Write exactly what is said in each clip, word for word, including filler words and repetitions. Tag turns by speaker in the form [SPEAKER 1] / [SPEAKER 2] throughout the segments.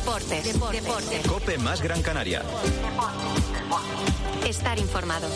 [SPEAKER 1] Deportes. Deportes. Deportes.
[SPEAKER 2] COPE más Gran Canaria.
[SPEAKER 1] Estar informado.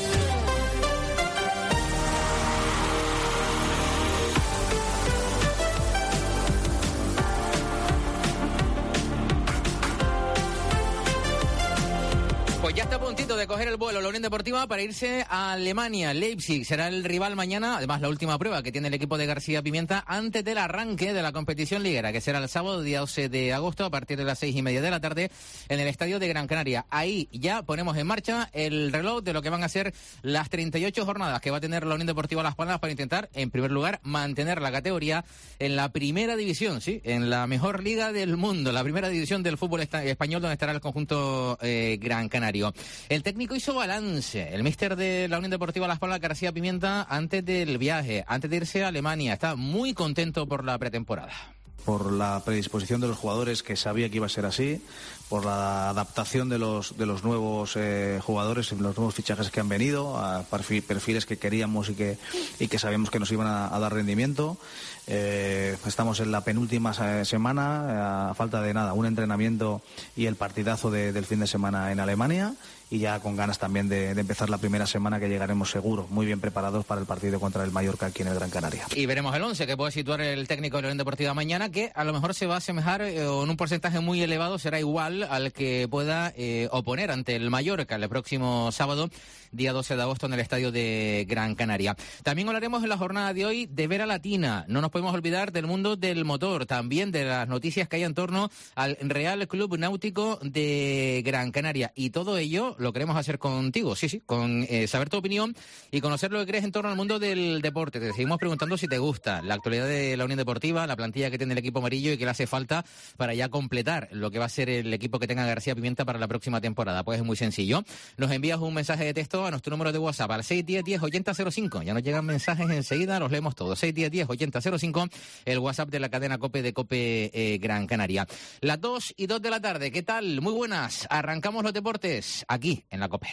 [SPEAKER 3] Pues ya está a puntito de coger el vuelo la Unión Deportiva para irse a Alemania. Leipzig será el rival mañana, además la última prueba que tiene el equipo de García Pimienta antes del arranque de la competición liguera, que será el sábado, día doce de agosto, a partir de las seis y media de la tarde, en el estadio de Gran Canaria. Ahí ya ponemos en marcha el reloj de lo que van a ser las treinta y ocho jornadas que va a tener la Unión Deportiva Las Palmas para intentar, en primer lugar, mantener la categoría en la primera división, sí, en la mejor liga del mundo, la primera división del fútbol español, donde estará el conjunto eh, Gran Canaria. El técnico hizo balance, el míster de la Unión Deportiva Las Palmas, García Pimienta, antes del viaje, antes de irse a Alemania. Está muy contento por la pretemporada.
[SPEAKER 4] Por la predisposición de los jugadores, que sabía que iba a ser así, por la adaptación de los de los nuevos eh, jugadores, los nuevos fichajes que han venido, a perfiles que queríamos y que y que sabíamos que nos iban a, a dar rendimiento. Eh, estamos en la penúltima semana, a falta de nada, un entrenamiento y el partidazo de, del fin de semana en Alemania, y ya con ganas también de, de empezar la primera semana, que llegaremos seguro, muy bien preparados para el partido contra el Mallorca aquí en el Gran Canaria.
[SPEAKER 3] Y veremos el once que puede situar el técnico de la Unión Deportiva mañana, que a lo mejor se va a asemejar eh, en un porcentaje muy elevado, será igual al que pueda eh, oponer ante el Mallorca el próximo sábado, día doce de agosto, en el estadio de Gran Canaria. También hablaremos en la jornada de hoy de Vera Latina. No nos podemos olvidar del mundo del motor, también de las noticias que hay en torno al Real Club Náutico de Gran Canaria. Y todo ello lo queremos hacer contigo, sí, sí, con eh, saber tu opinión y conocer lo que crees en torno al mundo del deporte. Te seguimos preguntando si te gusta la actualidad de la Unión Deportiva, la plantilla que tiene el equipo amarillo y que le hace falta para ya completar lo que va a ser el equipo que tenga García Pimienta para la próxima temporada. Pues es muy sencillo. Nos envías un mensaje de texto a nuestro número de WhatsApp al seis uno cero, diez, ochenta cero cinco. Ya nos llegan mensajes enseguida, los leemos todos. seis uno cero, diez, ochenta cero cinco, el WhatsApp de la cadena COPE de COPE eh, Gran Canaria. Las dos y dos de la tarde, ¿qué tal? Muy buenas. Arrancamos los deportes aquí en la COPE.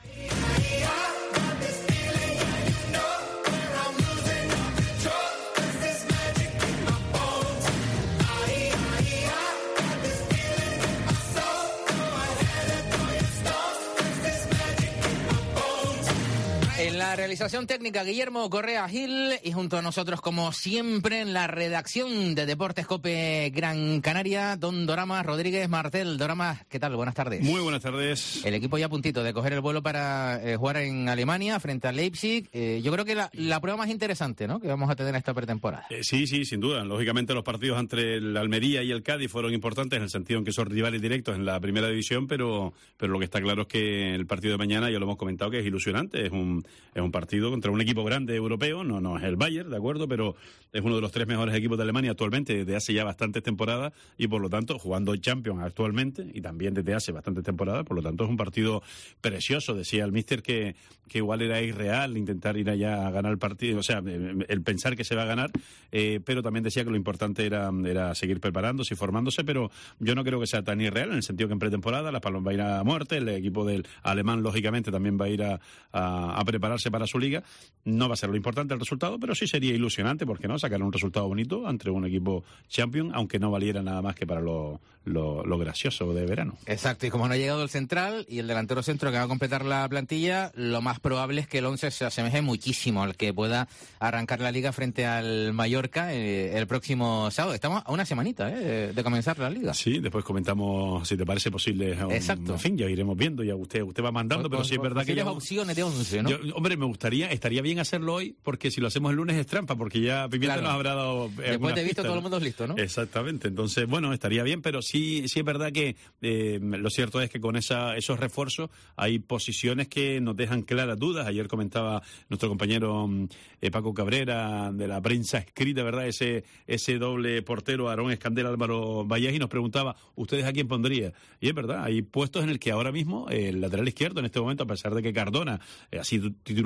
[SPEAKER 3] En la realización técnica, Guillermo Correa Gil, y junto a nosotros, como siempre, en la redacción de Deportes COPE Gran Canaria, don Doramas Rodríguez Martel. Doramas, ¿qué tal? Buenas tardes.
[SPEAKER 5] Muy buenas tardes.
[SPEAKER 3] El equipo ya a puntito de coger el vuelo para eh, jugar en Alemania frente a Leipzig. Eh, yo creo que la, la prueba más interesante, ¿no?, que vamos a tener esta pretemporada.
[SPEAKER 5] Eh, sí, sí, sin duda. Lógicamente los partidos entre el Almería y el Cádiz fueron importantes en el sentido en que son rivales directos en la primera división, pero, pero lo que está claro es que el partido de mañana, ya lo hemos comentado, que es ilusionante. Es un Es un partido contra un equipo grande europeo, no, no es el Bayern, ¿de acuerdo? Pero es uno de los tres mejores equipos de Alemania actualmente, desde hace ya bastantes temporadas, y por lo tanto, jugando Champions actualmente, y también desde hace bastantes temporadas, por lo tanto es un partido precioso. Decía el míster que, que igual era irreal intentar ir allá a ganar el partido, o sea, el pensar que se va a ganar, eh, pero también decía que lo importante era, era seguir preparándose y formándose, pero yo no creo que sea tan irreal, en el sentido que en pretemporada Las Palmas va a ir a muerte, el equipo del alemán, lógicamente, también va a ir a, a, a prepararse para su liga. No va a ser lo importante el resultado, pero sí sería ilusionante, ¿por qué no?, sacar un resultado bonito entre un equipo champion, aunque no valiera nada más que para lo, lo, lo gracioso de verano.
[SPEAKER 3] Exacto, y como no ha llegado el central y el delantero centro que va a completar la plantilla, lo más probable es que el once se asemeje muchísimo al que pueda arrancar la liga frente al Mallorca eh, el próximo sábado. Estamos a una semanita eh, de comenzar la liga.
[SPEAKER 5] Sí, después comentamos si te parece posible.
[SPEAKER 3] Exacto.
[SPEAKER 5] En fin, ya iremos viendo, ya usted, usted va mandando,
[SPEAKER 3] con,
[SPEAKER 5] pero
[SPEAKER 3] con,
[SPEAKER 5] sí es verdad que ya...
[SPEAKER 3] opciones de once, ¿no?
[SPEAKER 5] Yo, hombre, me gustaría, estaría bien hacerlo hoy, porque si lo hacemos el lunes es trampa, porque ya Pimienta
[SPEAKER 3] claro.
[SPEAKER 5] nos habrá dado... Eh,
[SPEAKER 3] Después de visto
[SPEAKER 5] pista,
[SPEAKER 3] todo el mundo es listo, ¿no?
[SPEAKER 5] Exactamente, entonces, bueno, estaría bien, pero sí sí es verdad que eh, lo cierto es que con esa esos refuerzos hay posiciones que nos dejan claras dudas. Ayer comentaba nuestro compañero eh, Paco Cabrera, de la prensa escrita, ¿verdad?, ese ese doble portero Aarón Escandel, Álvaro Valles, y nos preguntaba, ¿ustedes a quién pondría? Y es verdad, hay puestos en el que ahora mismo eh, el lateral izquierdo en este momento, a pesar de que Cardona eh, ha sido titular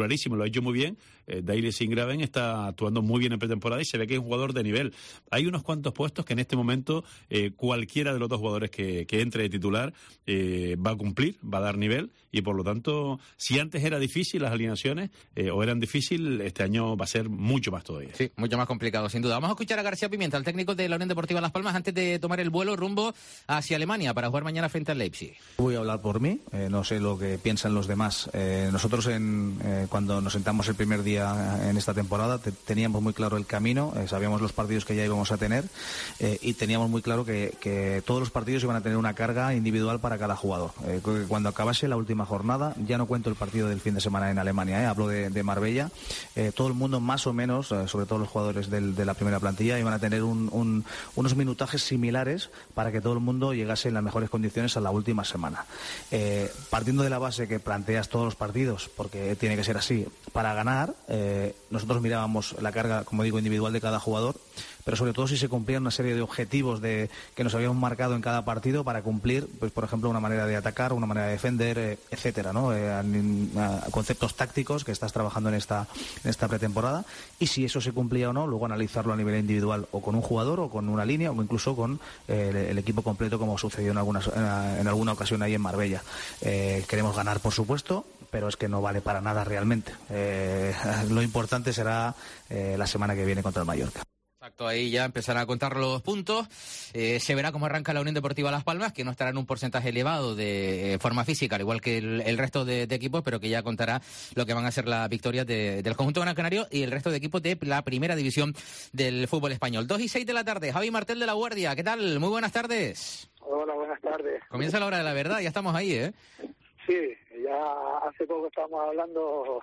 [SPEAKER 5] clarísimo, lo ha hecho muy bien. eh, Daily Singraven está actuando muy bien en pretemporada y se ve que es un jugador de nivel. Hay unos cuantos puestos que en este momento eh, cualquiera de los dos jugadores que, que entre de titular eh, va a cumplir, va a dar nivel, y por lo tanto, si antes era difícil las alineaciones eh, o eran difícil, este año va a ser mucho más todavía.
[SPEAKER 3] Sí, mucho más complicado, sin duda. Vamos a escuchar a García Pimienta, el técnico de la Unión Deportiva Las Palmas, antes de tomar el vuelo rumbo hacia Alemania para jugar mañana frente al Leipzig.
[SPEAKER 4] Voy a hablar por mí, eh, no sé lo que piensan los demás. Eh, nosotros en, eh, cuando nos sentamos el primer día en esta temporada te, teníamos muy claro el camino, eh, sabíamos los partidos que ya íbamos a tener eh, y teníamos muy claro que, que todos los partidos iban a tener una carga individual para cada jugador. Eh, cuando acabase la última jornada, ya no cuento el partido del fin de semana en Alemania, eh, hablo de, de Marbella, eh, todo el mundo más o menos, eh, sobre todo los jugadores del, de la primera plantilla, iban a tener un, un, unos minutajes similares para que todo el mundo llegase en las mejores condiciones a la última semana. Eh, partiendo de la base que planteas todos los partidos, porque tiene que ser así, para ganar, eh, nosotros mirábamos la carga, como digo, individual de cada jugador, pero sobre todo si se cumplían una serie de objetivos de, que nos habíamos marcado en cada partido para cumplir, pues por ejemplo, una manera de atacar, una manera de defender, eh, etcétera, ¿no? Eh, a, a conceptos tácticos que estás trabajando en esta, en esta pretemporada, y si eso se cumplía o no, luego analizarlo a nivel individual, o con un jugador, o con una línea, o incluso con eh, el, el equipo completo, como sucedió en, algunas, en, en alguna ocasión ahí en Marbella. Eh, queremos ganar, por supuesto, pero es que no vale para nada realmente. Eh, lo importante será eh, la semana que viene contra el Mallorca.
[SPEAKER 3] Exacto, ahí ya empezarán a contar los puntos. Eh, se verá cómo arranca la Unión Deportiva Las Palmas, que no estará en un porcentaje elevado de eh, forma física, al igual que el, el resto de, de equipos, pero que ya contará lo que van a ser las victorias de, del conjunto gran canario y el resto de equipos de la primera división del fútbol español. Dos y seis de la tarde. Javi Martel de La Guardia, ¿qué tal? Muy buenas tardes.
[SPEAKER 2] Hola, buenas tardes.
[SPEAKER 3] Comienza la hora de la verdad, ya estamos ahí, ¿eh?
[SPEAKER 2] Sí, ya hace poco estábamos hablando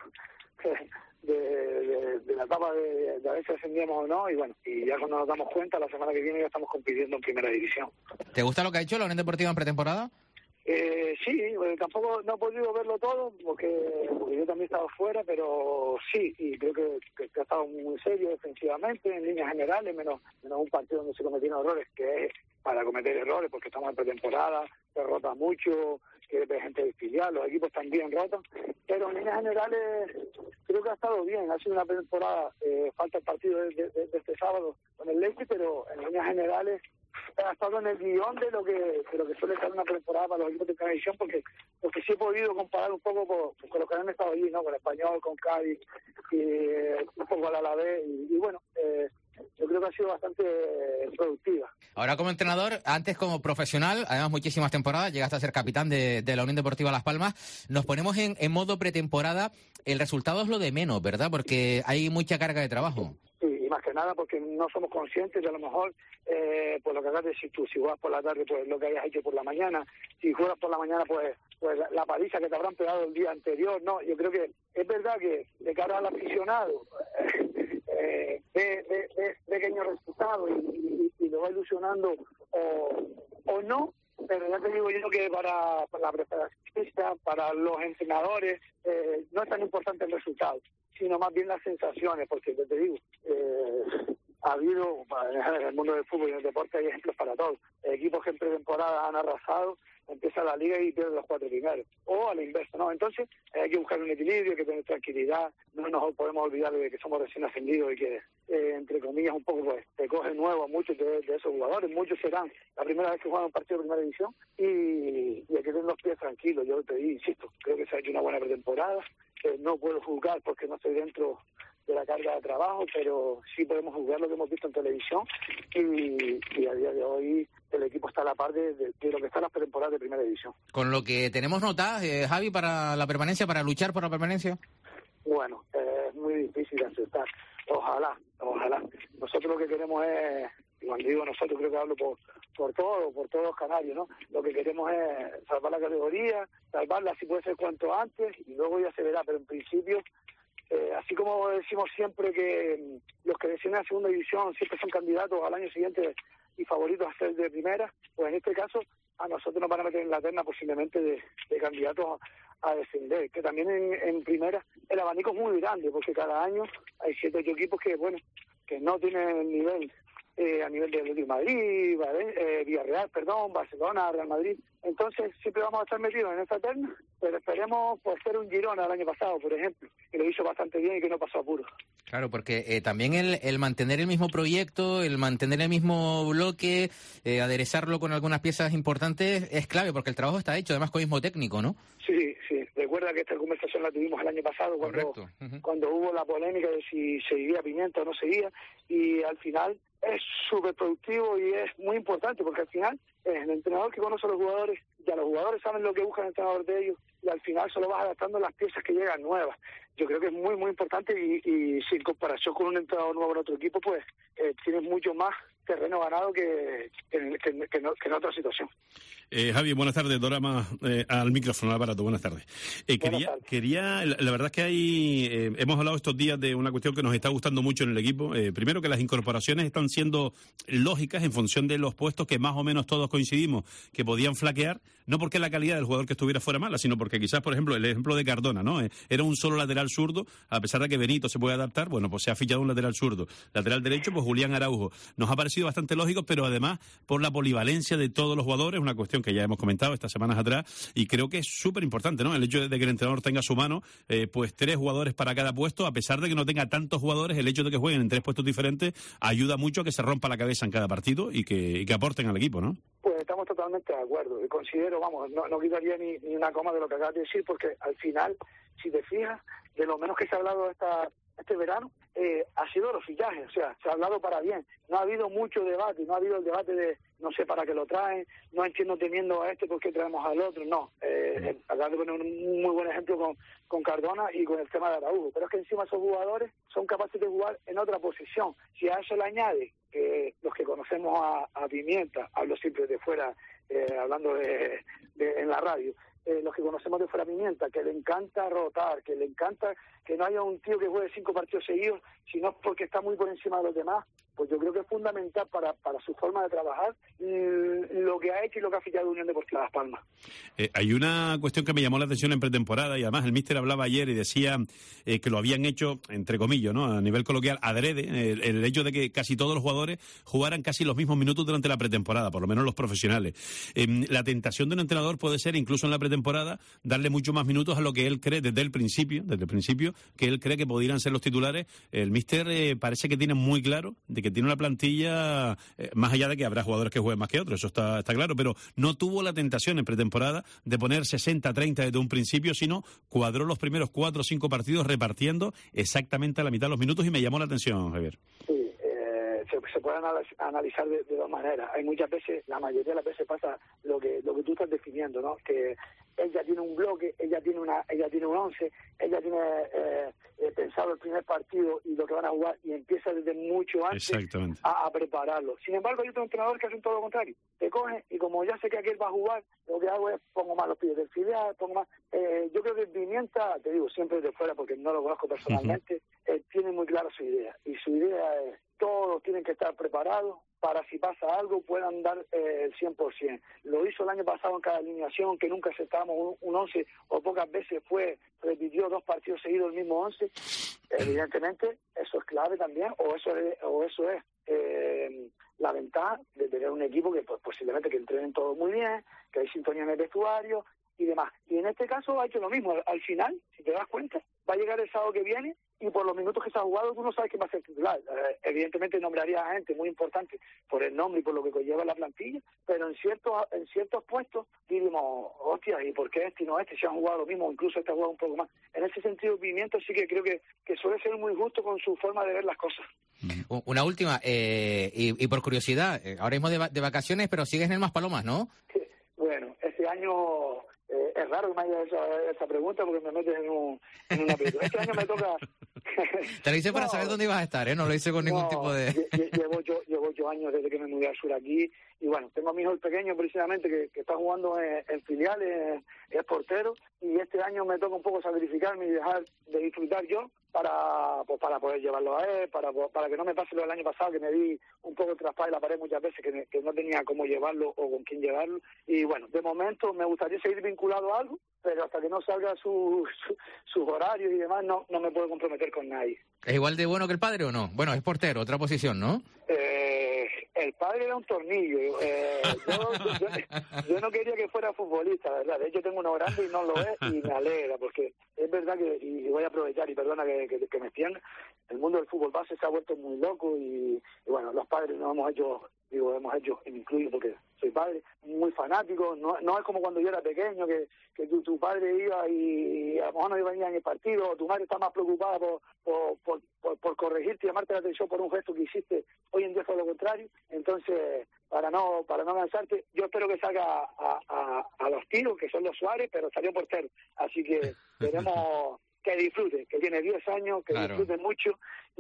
[SPEAKER 2] de, de, de la etapa de, de a ver si ascendíamos o no, y bueno, y ya cuando nos damos cuenta, la semana que viene ya estamos compitiendo en primera división.
[SPEAKER 3] ¿Te gusta lo que ha hecho la Unión Deportiva en pretemporada?
[SPEAKER 2] Eh, sí, eh, tampoco no he podido verlo todo porque, porque yo también he estado fuera, pero sí, y creo que, que, que ha estado muy serio defensivamente en líneas generales, menos, menos un partido donde se cometieron errores, que es para cometer errores porque estamos en pretemporada, se rota mucho, que ve gente de filial, los equipos también rotan, pero en líneas generales creo que ha estado bien, ha sido una pretemporada, eh, falta el partido de, de, de este sábado con el Leipzig, pero en líneas generales ha estado en el guión de lo que de lo que suele ser una temporada para los equipos de primera división, porque porque sí he podido comparar un poco con, con los que han estado allí, ¿no? Con el Español, con Cádiz, y eh, un poco al Alavés, y, y bueno, eh, yo creo que ha sido bastante productiva.
[SPEAKER 3] Ahora como entrenador, antes como profesional, además muchísimas temporadas, llegaste a ser capitán de, de la Unión Deportiva Las Palmas. Nos ponemos en, en modo pretemporada, el resultado es lo de menos, ¿verdad? Porque hay mucha carga de trabajo.
[SPEAKER 2] Sí, y más que nada porque no somos conscientes de a lo mejor, eh, pues lo que acabas de decir tú, si juegas por la tarde, pues lo que hayas hecho por la mañana, si juegas por la mañana, pues pues la, la paliza que te habrán pegado el día anterior, no, yo creo que es verdad que de cara al aficionado, eh, ve, ve, ve pequeños resultados y, y, y lo va ilusionando o, o no, pero ya te digo yo que para, para la preparación, para los entrenadores, eh, no es tan importante el resultado, sino más bien las sensaciones, porque te digo, eh, ha habido, en el mundo del fútbol y en el deporte hay ejemplos para todos, equipos que en pretemporada han arrasado, empieza la liga y pierden los cuatro primeros, o a la inversa, ¿no? Entonces hay que buscar un equilibrio, hay que tener tranquilidad, no nos podemos olvidar de que somos recién ascendidos y que, eh, entre comillas, un poco pues te coge nuevo a muchos de, de esos jugadores, muchos serán la primera vez que juegan un partido de primera división y, y hay que tener los pies tranquilos. Yo te digo, insisto, creo que se ha hecho una buena pretemporada, eh, no puedo juzgar porque no estoy dentro de la carga de trabajo, pero sí podemos juzgar lo que hemos visto en televisión y, y a día de hoy el equipo está a la par de, de, de lo que está en las pretemporadas de primera división.
[SPEAKER 3] Con lo que tenemos notas, eh, Javi, para la permanencia, para luchar por la permanencia.
[SPEAKER 2] Bueno, eh, es muy difícil aceptar. Ojalá, ojalá. Nosotros lo que queremos es, y cuando digo nosotros creo que hablo por por todos, por todos los canarios, ¿no? Lo que queremos es salvar la categoría, salvarla si puede ser cuanto antes y luego ya se verá, pero en principio Eh, así como decimos siempre que los que descienden a segunda división siempre son candidatos al año siguiente y favoritos a ser de primera, pues en este caso a nosotros nos van a meter en la terna posiblemente de, de candidatos a, a descender, que también en, en primera el abanico es muy grande porque cada año hay siete ocho equipos que, bueno, que no tienen el nivel eh, a nivel de Atlético de Madrid, ¿vale? eh, Villarreal, perdón, Barcelona, Real Madrid. Entonces siempre vamos a estar metidos en esa terna, pero esperemos por ser un Girona el año pasado, por ejemplo, que lo hizo bastante bien y que no pasó apuro.
[SPEAKER 3] Claro, porque eh, también el, el mantener el mismo proyecto, el mantener el mismo bloque, eh, aderezarlo con algunas piezas importantes es clave, porque el trabajo está hecho, además con el mismo técnico, ¿no?
[SPEAKER 2] Sí, sí. Recuerda que esta conversación la tuvimos el año pasado cuando, uh-huh. cuando hubo la polémica de si seguía Pimienta o no seguía, y al final es súper productivo y es muy importante, porque al final es el entrenador que conoce a los jugadores, ya los jugadores saben lo que busca el entrenador de ellos, y al final solo vas adaptando las piezas que llegan nuevas. Yo creo que es muy, muy importante, y, y sin comparación con un entrenador nuevo en otro equipo, pues eh, tienes mucho más terreno ganado que, que, que, que, no, que en otra situación.
[SPEAKER 5] Eh, Javi, buenas tardes. Dorama eh, al micrófono, al aparato. Buenas tardes. Eh, buenas quería, tardes. quería, la, la verdad es que hay, eh, hemos hablado estos días de una cuestión que nos está gustando mucho en el equipo. Eh, primero, que las incorporaciones están siendo lógicas en función de los puestos que más o menos todos coincidimos que podían flaquear, no porque la calidad del jugador que estuviera fuera mala, sino porque quizás, por ejemplo, el ejemplo de Cardona, ¿no? Eh, era un solo lateral zurdo, a pesar de que Benito se puede adaptar, bueno, pues se ha fichado un lateral zurdo. Lateral derecho, pues Julián Araujo. Nos ha parecido bastante lógico, pero además por la polivalencia de todos los jugadores, una cuestión que ya hemos comentado estas semanas atrás, y creo que es súper importante, ¿no? El hecho de que el entrenador tenga a su mano, eh, pues tres jugadores para cada puesto, a pesar de que no tenga tantos jugadores, el hecho de que jueguen en tres puestos diferentes ayuda mucho a que se rompa la cabeza en cada partido y que, y que aporten al equipo, ¿no?
[SPEAKER 2] Pues estamos totalmente de acuerdo, y considero, vamos, no, no quitaría ni, ni una coma de lo que acabas de decir, porque al final, si te fijas, de lo menos que se ha hablado esta, este verano, eh, ha sido los fichajes, o sea, se ha hablado para bien, no ha habido mucho debate, no ha habido el debate de no sé para qué lo traen, no entiendo teniendo a este por qué traemos al otro, no, eh, acabas de poner un muy buen ejemplo con, con Cardona y con el tema de Araujo, pero es que encima esos jugadores son capaces de jugar en otra posición. Si a eso le añade que los que conocemos a, a Pimienta, hablo siempre de fuera, eh, hablando de, de en la radio, Eh, los que conocemos de fuera Pimienta, que le encanta rotar, que le encanta que no haya un tío que juegue cinco partidos seguidos, sino porque está muy por encima de los demás, pues yo creo que es fundamental para, para su forma de trabajar mm, lo que ha hecho y lo que ha fichado Unión Deportiva Las Palmas.
[SPEAKER 5] Eh, hay una cuestión que me llamó la atención en pretemporada, y además el míster hablaba ayer y decía eh, que lo habían hecho, entre comillas, ¿no? A nivel coloquial, adrede, el, el hecho de que casi todos los jugadores jugaran casi los mismos minutos durante la pretemporada, por lo menos los profesionales. Eh, la tentación de un entrenador puede ser, incluso en la pretemporada, darle mucho más minutos a lo que él cree desde el principio, desde el principio, que él cree que podrían ser los titulares. El míster eh, parece que tiene muy claro de que tiene una plantilla, eh, más allá de que habrá jugadores que jueguen más que otros, eso está, está claro, pero no tuvo la tentación en pretemporada de poner sesenta treinta desde un principio, sino cuadró los primeros cuatro o cinco partidos repartiendo exactamente a la mitad de los minutos, y me llamó la atención, Javier.
[SPEAKER 2] Sí, eh, se, se puede analizar de, de dos maneras. Hay muchas veces, la mayoría de las veces pasa lo que lo que tú estás definiendo, ¿no? Que ella tiene un bloque, ella tiene una, ella tiene un once, ella tiene eh, eh, pensado el primer partido y lo que van a jugar, y empieza desde mucho antes a, a prepararlo. Sin embargo, hay otro entrenador que hace todo lo contrario. Te coge y como ya sé que aquel va a jugar, lo que hago es pongo más los pies del filial, pongo más. Eh, yo creo que Pimienta, te digo siempre de fuera porque no lo conozco personalmente, uh-huh. eh, tiene muy clara su idea, y su idea es todos tienen que estar preparados para si pasa algo puedan dar eh, el cien por ciento. Lo hizo el año pasado en cada alineación, que nunca aceptábamos un, un once, o pocas veces fue, repitió dos partidos seguidos el mismo once. Evidentemente, eso es clave también, o eso es, o eso es eh, la ventaja de tener un equipo que pues, posiblemente que entrenen todos muy bien, que hay sintonía en el vestuario y demás. Y en este caso ha hecho lo mismo. Al final, si te das cuenta, va a llegar el sábado que viene, y por los minutos que se ha jugado tú no sabes quién va a ser titular. Eh, evidentemente nombraría a gente muy importante por el nombre y por lo que conlleva la plantilla, pero en ciertos en ciertos puestos diríamos, hostia, ¿y por qué este y no este? Se han jugado lo mismo, incluso este ha jugado un poco más. En ese sentido, Pimienta sí que creo que, que suele ser muy justo con su forma de ver las cosas.
[SPEAKER 3] Una última, eh, y, y por curiosidad, eh, ahora mismo de, va- de vacaciones, pero sigues en el Maspalomas, ¿no?
[SPEAKER 2] Bueno, este año... Eh, es raro que me haya hecho esa, esa pregunta porque me metes en, un, en una película. Este año me toca...
[SPEAKER 3] Te lo hice para no, saber dónde ibas a estar, ¿eh? No lo hice con ningún
[SPEAKER 2] no,
[SPEAKER 3] tipo de...
[SPEAKER 2] llevo yo llevo yo años desde que me mudé al sur aquí, y bueno, tengo a mi hijo el pequeño precisamente que, que está jugando en, en filiales, es portero, y este año me toca un poco sacrificarme y dejar de disfrutar yo para pues para poder llevarlo a él, para para que no me pase lo del año pasado, que me di un poco traspada de la pared muchas veces, que, me, que no tenía cómo llevarlo o con quién llevarlo. Y bueno, de momento me gustaría seguir vinculado a algo, pero hasta que no salga su, su, sus horarios y demás, no no me puedo comprometer con nadie.
[SPEAKER 3] ¿Es igual de bueno que el padre o no? Bueno, es portero, otra posición, ¿no?
[SPEAKER 2] Eh, Pues el padre era un tornillo. Eh, yo, yo, yo no quería que fuera futbolista, ¿verdad? De hecho tengo uno grande y no lo es y me alegra, porque es verdad que, y voy a aprovechar y perdona que, que, que me extienda, el mundo del fútbol base se ha vuelto muy loco y, y bueno, los padres nos hemos hecho, digo, hemos hecho, y me incluyo porque soy padre, muy fanático, no, no es como cuando yo era pequeño, que, que tu, tu padre iba y a lo mejor no venía en el partido, o tu madre está más preocupada por, por, por, por, por corregirte y llamarte la atención por un gesto que hiciste. Hoy en día es lo contrario, entonces para no para no cansarte, yo espero que salga a, a, a los tiros, que son los Suárez, pero salió portero, así que queremos que disfrute, que tiene diez años, que claro. disfrute mucho,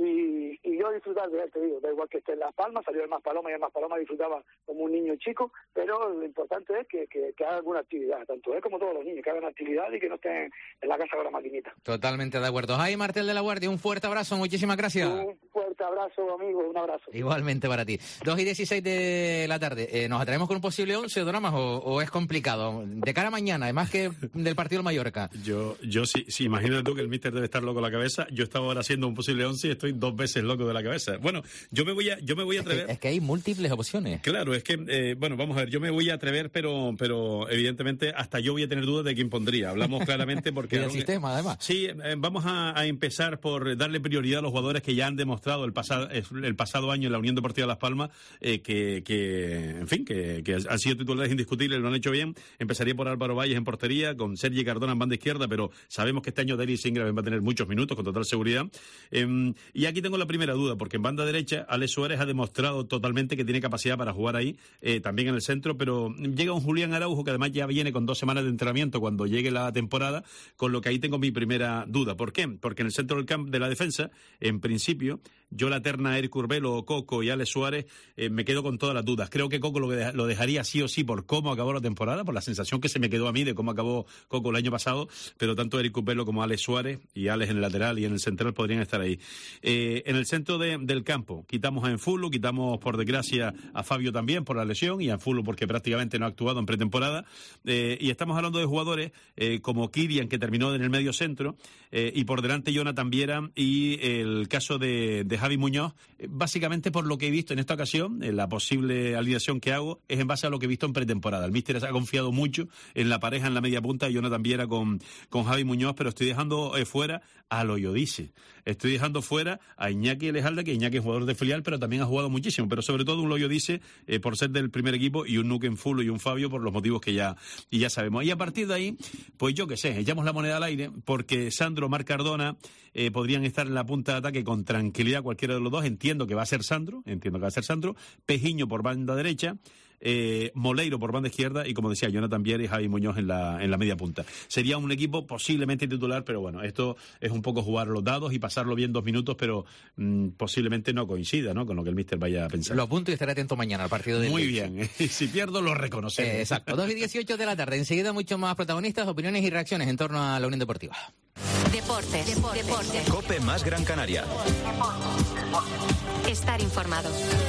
[SPEAKER 2] y, y yo disfrutar de él, te digo, da igual que esté en Las Palmas, salió el Más Paloma y el Más Paloma disfrutaba como un niño chico, pero lo importante es que, que, que haga alguna actividad, tanto él como todos los niños, que hagan actividad y que no estén en la casa con la maquinita.
[SPEAKER 3] Totalmente de acuerdo. Jaime Martel de la Guardia, un fuerte abrazo, muchísimas gracias.
[SPEAKER 2] Un fuerte abrazo, amigo, un abrazo.
[SPEAKER 3] Igualmente para ti. dos y dieciséis de la tarde, eh, ¿nos atrevemos con un posible once o dramas o, o es complicado? De cara a mañana, además que del partido del Mallorca.
[SPEAKER 5] Yo, yo sí, sí, imagínate tú que el míster debe estar loco de la cabeza. Yo estaba ahora haciendo un posible once y estoy dos veces loco de la cabeza. Bueno, yo me voy a, yo me voy a atrever.
[SPEAKER 3] Es que, es que hay múltiples opciones.
[SPEAKER 5] Claro, es que, eh, bueno, vamos a ver, yo me voy a atrever, pero, pero evidentemente hasta yo voy a tener dudas de quién pondría. Hablamos claramente porque...
[SPEAKER 3] y el sistema, además.
[SPEAKER 5] Sí, eh, vamos a, a empezar por darle prioridad a los jugadores que ya han demostrado el pasado, el pasado año en la Unión Deportiva Las Palmas, eh, que, que, en fin, que, que han sido titulares indiscutibles, lo han hecho bien. Empezaría por Álvaro Valles en portería, con Sergi Cardona en banda izquierda, pero sabemos que este año Denis Ingram va a tener muchos minutos, con total seguridad. Eh, y aquí tengo la primera duda, porque en banda derecha, Alex Suárez ha demostrado totalmente que tiene capacidad para jugar ahí, eh, también en el centro, pero llega un Julián Araujo, que además ya viene con dos semanas de entrenamiento cuando llegue la temporada, con lo que ahí tengo mi primera duda. ¿Por qué? Porque en el centro del campo de la defensa, en principio, yo la terna Eric Curbelo, Coco y Alex Suárez, eh, me quedo con todas las dudas. Creo que Coco lo, que deja, lo dejaría sí o sí por cómo acabó la temporada, por la sensación que se me quedó a mí de cómo acabó Coco el año pasado, pero tanto Eric Curbelo como Alex Suárez y Alex en el lateral y en el central podrían estar ahí. Eh, en el centro de, del campo, quitamos a Enfulu, quitamos por desgracia a Fabio también por la lesión y a Enfulu porque prácticamente no ha actuado en pretemporada. Eh, y estamos hablando de jugadores eh, como Kirian, que terminó en el medio centro, eh, y por delante Jonathan Viera y el caso de, de Javi Muñoz, eh, básicamente por lo que he visto en esta ocasión, en la posible alineación que hago, es en base a lo que he visto en pretemporada. El míster ha confiado mucho en la pareja en la media punta de Jonathan Viera con, con Javi Muñoz, pero estoy dejando eh, fuera a Loyodice. Estoy dejando fuera a Iñaki Elejalde, que Iñaki es jugador de filial, pero también ha jugado muchísimo, pero sobre todo un Loyodice eh, por ser del primer equipo y un Nuke Enfulu y un Fabio por los motivos que ya, y ya sabemos. Y a partir de ahí, pues yo qué sé, echamos la moneda al aire, porque Sandro, Marc Cardona eh, podrían estar en la punta de ataque con tranquilidad cualquiera de los dos. Entiendo que va a ser Sandro, entiendo que va a ser Sandro, Pejiño por banda derecha, Eh, Moleiro por banda izquierda y, como decía, Jonathan Viera y Javi Muñoz en la, en la media punta. Sería un equipo posiblemente titular, pero bueno, esto es un poco jugar los dados y pasarlo bien dos minutos, pero mmm, posiblemente no coincida, ¿no?, con lo que el míster vaya a pensar.
[SPEAKER 3] Lo apunto y estaré atento mañana al partido de
[SPEAKER 5] Muy bien, y si pierdo lo reconocemos.
[SPEAKER 3] Eh, exacto, dos y dieciocho de la tarde. Enseguida mucho más protagonistas, opiniones y reacciones en torno a la Unión Deportiva.
[SPEAKER 1] Deportes, Deportes. Deportes.
[SPEAKER 6] COPE más Gran Canaria.
[SPEAKER 1] Estar informado.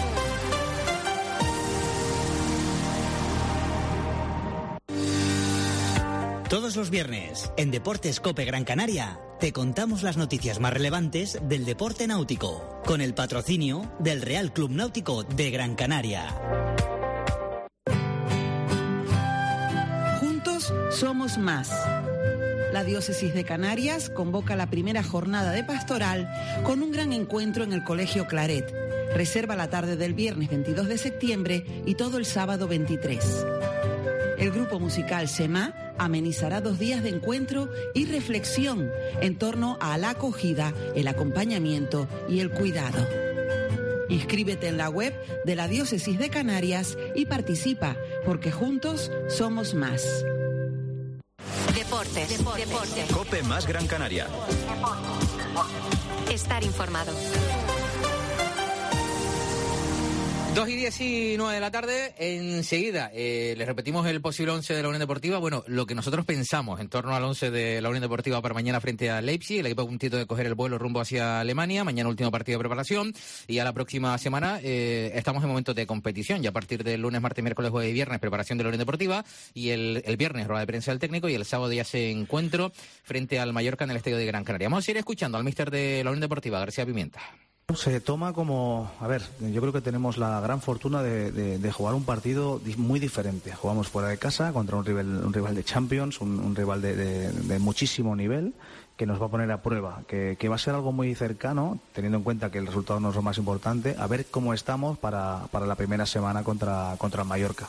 [SPEAKER 7] Todos los viernes, en Deportes COPE Gran Canaria, te contamos las noticias más relevantes del deporte náutico, con el patrocinio del Real Club Náutico de Gran Canaria.
[SPEAKER 8] Juntos somos más. La Diócesis de Canarias convoca la primera jornada de pastoral con un gran encuentro en el Colegio Claret. Reserva la tarde del viernes veintidós de septiembre y todo el sábado veintitrés. El grupo musical Semá amenizará dos días de encuentro y reflexión en torno a la acogida, el acompañamiento y el cuidado. Inscríbete en la web de la Diócesis de Canarias y participa, porque juntos somos más.
[SPEAKER 1] Deportes, Deportes. Deportes.
[SPEAKER 6] COPE más Gran Canaria.
[SPEAKER 1] Estar informado.
[SPEAKER 3] dos y diecinueve de la tarde, enseguida eh, les repetimos el posible once de la Unión Deportiva. Bueno, lo que nosotros pensamos en torno al once de la Unión Deportiva para mañana frente a Leipzig, el equipo a puntito de coger el vuelo rumbo hacia Alemania, mañana último partido de preparación, y a la próxima semana eh, estamos en momentos de competición, ya a partir del lunes, martes, miércoles, jueves y viernes preparación de la Unión Deportiva, y el, el viernes rueda de prensa del técnico, y el sábado ya se encuentro frente al Mallorca en el Estadio de Gran Canaria. Vamos a ir escuchando al míster de la Unión Deportiva, García Pimienta.
[SPEAKER 4] Se toma como, a ver, yo creo que tenemos la gran fortuna de, de, de jugar un partido muy diferente. Jugamos fuera de casa contra un rival, un rival de Champions, un, un rival de, de, de muchísimo nivel, que nos va a poner a prueba, que, que va a ser algo muy cercano, teniendo en cuenta que el resultado no es lo más importante, a ver cómo estamos para, para la primera semana contra, contra el Mallorca.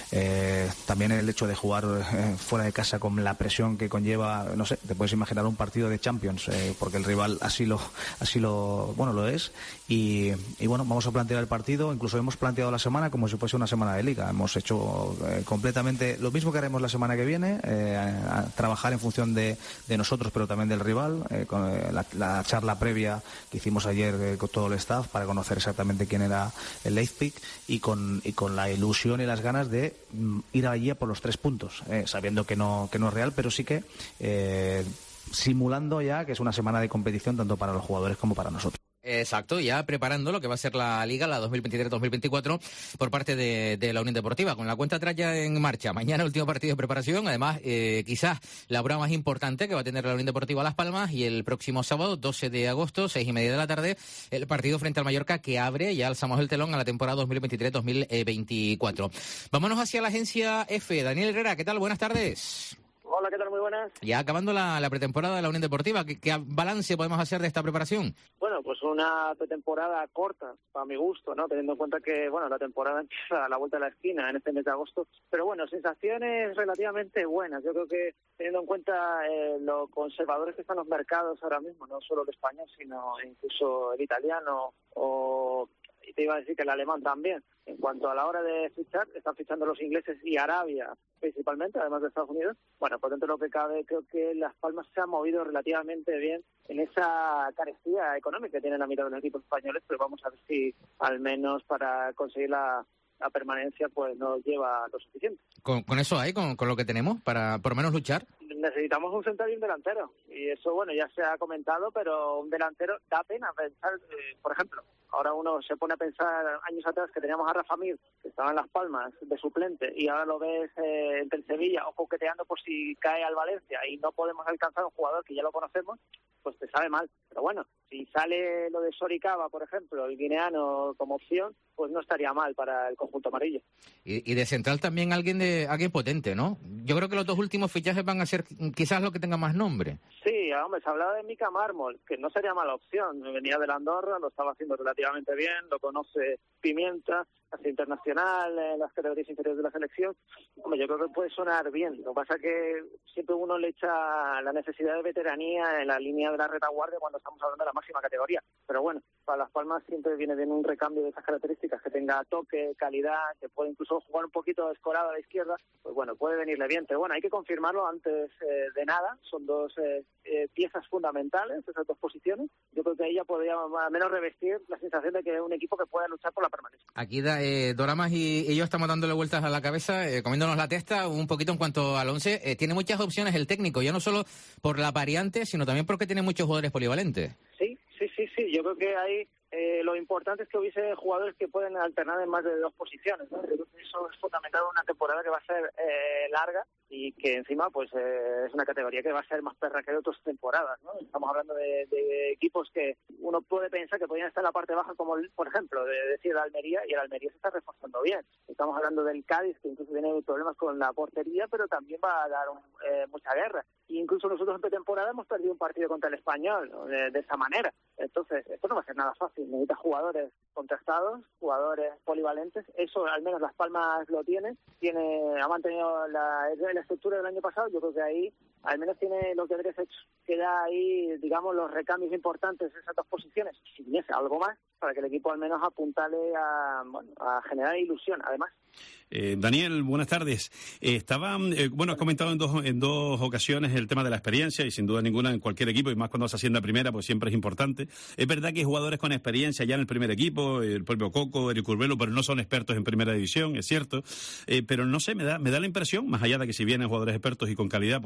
[SPEAKER 4] Eh, también el hecho de jugar eh, fuera de casa con la presión que conlleva, no sé, te puedes imaginar un partido de Champions, eh, porque el rival así lo, así lo, bueno, lo es, y, y bueno, vamos a plantear el partido, incluso hemos planteado la semana como si fuese una semana de liga, hemos hecho eh, completamente lo mismo que haremos la semana que viene, eh, a, a trabajar en función de, de nosotros, pero también de del rival, eh, con eh, la, la charla previa que hicimos ayer eh, con todo el staff para conocer exactamente quién era el Leipzig y con, y con la ilusión y las ganas de mm, ir allí a por los tres puntos, eh, sabiendo que no, que no es real, pero sí que eh, simulando ya que es una semana de competición tanto para los jugadores como para nosotros.
[SPEAKER 3] Exacto, ya preparando lo que va a ser la Liga, la dos mil veintitrés dos mil veinticuatro, por parte de, de la Unión Deportiva, con la cuenta atrás ya en marcha. Mañana último partido de preparación, además eh, quizás la prueba más importante que va a tener la Unión Deportiva Las Palmas, y el próximo sábado, doce de agosto, seis y media de la tarde, el partido frente al Mallorca que abre, ya alzamos el telón a la temporada dos mil veintitrés dos mil veinticuatro. Vámonos hacia la agencia F. Daniel Herrera, ¿qué tal? Buenas tardes.
[SPEAKER 9] Hola, ¿qué tal? Muy buenas.
[SPEAKER 3] Ya acabando la, la pretemporada de la Unión Deportiva, ¿qué, ¿qué balance podemos hacer de esta preparación?
[SPEAKER 9] Bueno, pues una pretemporada corta, para mi gusto, ¿no? Teniendo en cuenta que, bueno, la temporada empieza a la vuelta de la esquina en este mes de agosto. Pero bueno, sensaciones relativamente buenas. Yo creo que teniendo en cuenta eh, lo conservadores que están los mercados ahora mismo, no solo el español, sino incluso el italiano o... y te iba a decir que el alemán también. En cuanto a la hora de fichar, están fichando los ingleses y Arabia principalmente, además de Estados Unidos. Bueno, por dentro de lo que cabe, creo que Las Palmas se ha movido relativamente bien en esa carestía económica que tienen la mitad de los equipos españoles, pero vamos a ver si al menos para conseguir la, la permanencia pues nos lleva lo suficiente.
[SPEAKER 3] ¿Con, con eso hay, con, con lo que tenemos, para por lo menos luchar?
[SPEAKER 9] Necesitamos un central y un delantero. Y eso, bueno, ya se ha comentado, pero un delantero da pena pensar, eh, por ejemplo, ahora uno se pone a pensar años atrás que teníamos a Rafa Mir, que estaba en Las Palmas de suplente, y ahora lo ves eh, entre el Sevilla o coqueteando por si cae al Valencia y no podemos alcanzar a un jugador que ya lo conocemos, pues te sabe mal. Pero bueno, si sale lo de Soricaba, por ejemplo, el guineano como opción, pues no estaría mal para el conjunto amarillo.
[SPEAKER 3] Y, y de central también alguien de alguien potente, ¿no? Yo creo que los dos últimos fichajes van a ser quizás lo que tenga más nombre.
[SPEAKER 9] Sí, hombre, se hablaba de Mika Mármol, que no sería mala opción. Venía de la Andorra, lo estaba haciendo relativamente bien, lo conoce Pimienta, hace internacional en las categorías inferiores de la selección. Hombre, yo creo que puede sonar bien. Lo que pasa es que siempre uno le echa la necesidad de veteranía en la línea de la retaguardia cuando estamos hablando de la máxima categoría. Pero bueno, para Las Palmas siempre viene bien un recambio de esas características, que tenga toque, calidad, que puede incluso jugar un poquito escorado a la izquierda. Pues bueno, puede venirle bien. Pero bueno, hay que confirmarlo antes eh, de nada. Son dos eh, eh, piezas fundamentales, esas dos posiciones. Yo creo que ella podría al menos revestir la sensación de que es un equipo que pueda luchar por la permanencia.
[SPEAKER 3] Aquí da, eh, Doramas y, y yo estamos dándole vueltas a la cabeza, eh, comiéndonos la testa un poquito en cuanto al once. Eh, tiene muchas opciones el técnico, ya no solo por la variante, sino también porque tiene muchos jugadores polivalentes.
[SPEAKER 9] Sí, sí, sí, sí. Yo creo que hay... Eh, lo importante es que hubiese jugadores que pueden alternar en más de dos posiciones, ¿no? Yo creo que eso es fundamental en una temporada que va a ser eh, larga y que encima pues eh, es una categoría que va a ser más perra que de otras temporadas, ¿no? Estamos hablando de, de equipos que uno puede pensar que podrían estar en la parte baja, como por ejemplo de decir el Almería, y el Almería se está reforzando bien. Estamos hablando del Cádiz, que incluso tiene problemas con la portería, pero también va a dar un, eh, mucha guerra. E incluso nosotros en pretemporada hemos perdido un partido contra el Español, ¿no? de, de esa manera. Entonces, esto no va a ser nada fácil. Necesita jugadores contrastados, jugadores polivalentes. Eso al menos Las Palmas lo tiene. Tiene, ha mantenido la, la estructura del año pasado. Yo creo que ahí al menos tiene los deberes hechos. Queda ahí, digamos, los recambios importantes en esas dos posiciones. Si viniese algo más, para que el equipo al menos apuntale a, bueno, a generar ilusión, además.
[SPEAKER 5] Eh, Daniel, buenas tardes. Eh, estaba, eh, bueno, has comentado en dos, en dos ocasiones el tema de la experiencia, y sin duda ninguna en cualquier equipo, y más cuando se asciende a primera, pues siempre es importante. Es verdad que hay jugadores con experiencia ya en el primer equipo, el propio Coco, Eric Urbelo, pero no son expertos en primera división, es cierto. Eh, pero no sé, me da, me da la impresión, más allá de que si vienen jugadores expertos y con calidad, pues,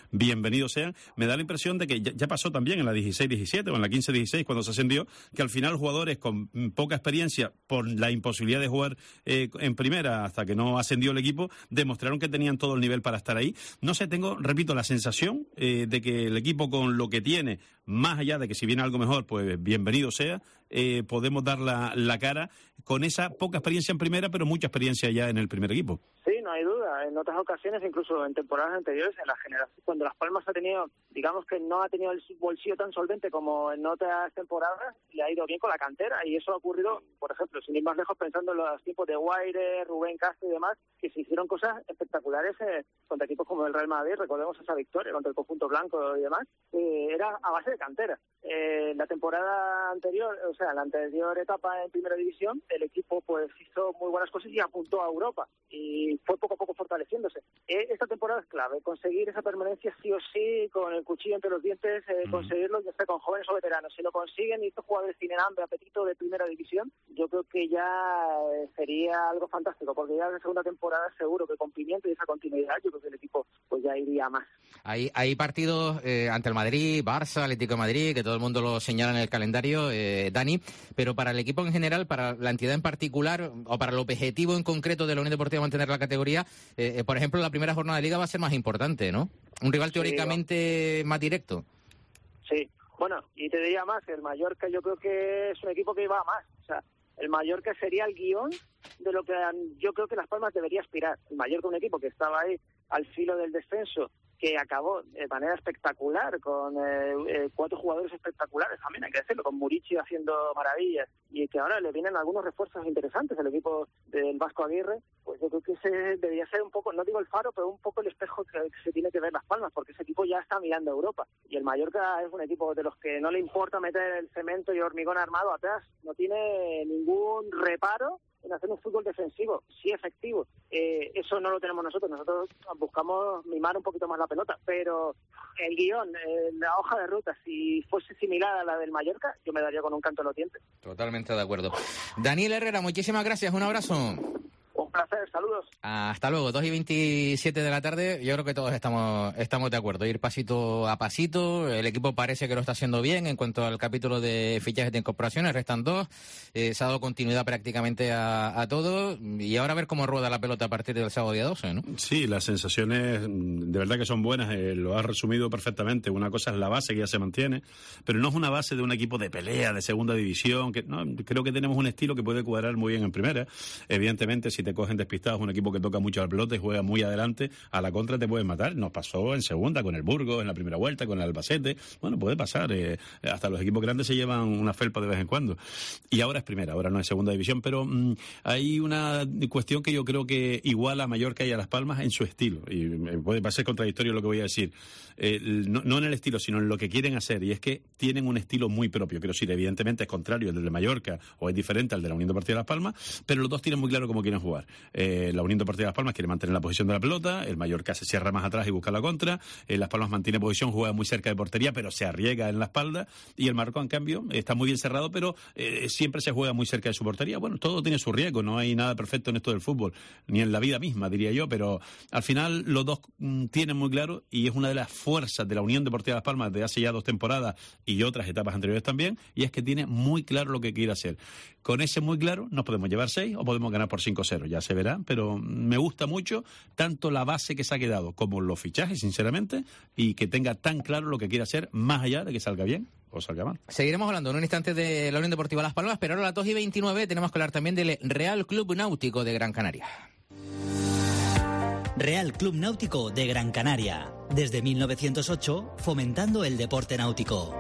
[SPEAKER 5] bienvenidos sean. Me da la impresión de que ya, ya pasó también en la dieciséis diecisiete o en la quince dieciséis cuando se ascendió, que al final jugadores con poca experiencia, por la imposibilidad de jugar eh, en primera hasta que no ascendió el equipo, demostraron que tenían todo el nivel para estar ahí. No sé, tengo, repito, la sensación eh, de que el equipo con lo que tiene, más allá de que si viene algo mejor, pues bienvenido sea, eh, podemos dar la, la cara con esa poca experiencia en primera, pero mucha experiencia ya en el primer equipo.
[SPEAKER 9] Sí, no hay duda. En otras ocasiones, incluso en temporadas anteriores, en la generación, cuando Las Palmas ha tenido, digamos que no ha tenido el bolsillo tan solvente como en otras temporadas, le ha ido bien con la cantera, y eso ha ocurrido, por ejemplo, sin ir más lejos, pensando en los tiempos de Guaire, Rubén Castro y demás, que se hicieron cosas espectaculares eh, contra equipos como el Real Madrid. Recordemos esa victoria contra el conjunto blanco y demás, eh, era a base de cantera. Eh, la temporada anterior, o sea, la anterior etapa en Primera División, el equipo pues hizo muy buenas cosas y apuntó a Europa, y fue poco a poco fortaleciéndose. Eh, esta temporada es clave, conseguir esa permanencia sí o sí, con el cuchillo entre los dientes, eh, mm. conseguirlo, ya sea con jóvenes o veteranos. Si lo consiguen y estos jugadores tienen hambre, apetito de Primera División, yo creo que ya eh, sería algo fantástico, porque ya en la segunda temporada seguro que con Pimiento y esa continuidad, yo creo que el equipo pues ya iría más.
[SPEAKER 3] Hay, hay partidos eh, ante el Madrid, Barça, Atlético de Madrid, que todo el mundo lo señala en el calendario, eh, Dani, pero para el equipo en general, para la entidad en particular, o para el objetivo en concreto de la Unión Deportiva mantener la categoría, eh, eh, por ejemplo, la primera jornada de Liga va a ser más importante, ¿no? Un rival teóricamente sí, más directo.
[SPEAKER 9] Sí, bueno, y te diría más, el Mallorca yo creo que es un equipo que va a más, o sea, el Mallorca sería el guión de lo que yo creo que Las Palmas debería aspirar. El Mallorca, un equipo que estaba ahí al filo del descenso, que acabó de manera espectacular, con eh, eh, cuatro jugadores espectaculares también, hay que decirlo, con Murici haciendo maravillas, y que ahora le vienen algunos refuerzos interesantes al equipo del Vasco Aguirre. Pues yo creo que ese debería ser un poco, no digo el faro, pero un poco el espejo que se tiene que ver Las Palmas, porque ese equipo ya está mirando a Europa, y el Mallorca es un equipo de los que no le importa meter el cemento y hormigón armado atrás, no tiene ningún reparo en hacer un fútbol defensivo, sí efectivo. Eh, eso no lo tenemos nosotros, nosotros buscamos mimar un poquito más la pelota, pero el guión, eh, la hoja de ruta, si fuese similar a la del Mallorca, yo me daría con un canto en los dientes.
[SPEAKER 3] Totalmente de acuerdo. Daniel Herrera, muchísimas gracias, un abrazo.
[SPEAKER 9] Un placer, saludos.
[SPEAKER 3] Hasta luego, dos y veintisiete de la tarde. Yo creo que todos estamos estamos de acuerdo. Ir pasito a pasito. El equipo parece que lo está haciendo bien en cuanto al capítulo de fichajes de incorporaciones. Restan dos. Eh, se ha dado continuidad prácticamente a, a todo. Y ahora a ver cómo rueda la pelota a partir del sábado día doce, ¿no?
[SPEAKER 5] Sí, las sensaciones de verdad que son buenas. Eh, lo has resumido perfectamente. Una cosa es la base que ya se mantiene, pero no es una base de un equipo de pelea, de segunda división. Que no, creo que tenemos un estilo que puede cuadrar muy bien en primera. Evidentemente, si te cogen despistados, un equipo que toca mucho al pelota y juega muy adelante, a la contra te pueden matar. Nos pasó en segunda con el Burgos, en la primera vuelta, con el Albacete. Bueno, puede pasar. Eh, hasta los equipos grandes se llevan una felpa de vez en cuando. Y ahora es primera, ahora no es segunda división, pero mmm, hay una cuestión que yo creo que iguala a Mallorca y a Las Palmas en su estilo. Y puede parecer contradictorio lo que voy a decir. Eh, no, no en el estilo, sino en lo que quieren hacer. Y es que tienen un estilo muy propio. Quiero decir, evidentemente es contrario al del de Mallorca o es diferente al de la Unión Deportiva de Las Palmas, pero los dos tienen muy claro cómo quieren jugar. Eh, la Unión Deportiva de Las Palmas quiere mantener la posición de la pelota, el Mallorca se cierra más atrás y busca la contra, eh, Las Palmas mantiene posición, juega muy cerca de portería, pero se arriesga en la espalda, y el Mallorca, en cambio, está muy bien cerrado, pero eh, siempre se juega muy cerca de su portería. Bueno, todo tiene su riesgo, no hay nada perfecto en esto del fútbol, ni en la vida misma, diría yo, pero al final los dos mm, tienen muy claro, y es una de las fuerzas de la Unión Deportiva de Las Palmas de hace ya dos temporadas y otras etapas anteriores también, y es que tiene muy claro lo que quiere hacer. Con ese muy claro nos podemos llevar seis o podemos ganar por cinco cero, ya se verá, pero me gusta mucho tanto la base que se ha quedado como los fichajes, sinceramente, y que tenga tan claro lo que quiere hacer, más allá de que salga bien o salga mal.
[SPEAKER 3] Seguiremos hablando en un instante de la Unión Deportiva Las Palmas, pero ahora a las dos y veintinueve tenemos que hablar también del Real Club Náutico de Gran Canaria.
[SPEAKER 7] Real Club Náutico de Gran Canaria. Desde mil novecientos ocho, fomentando el deporte náutico.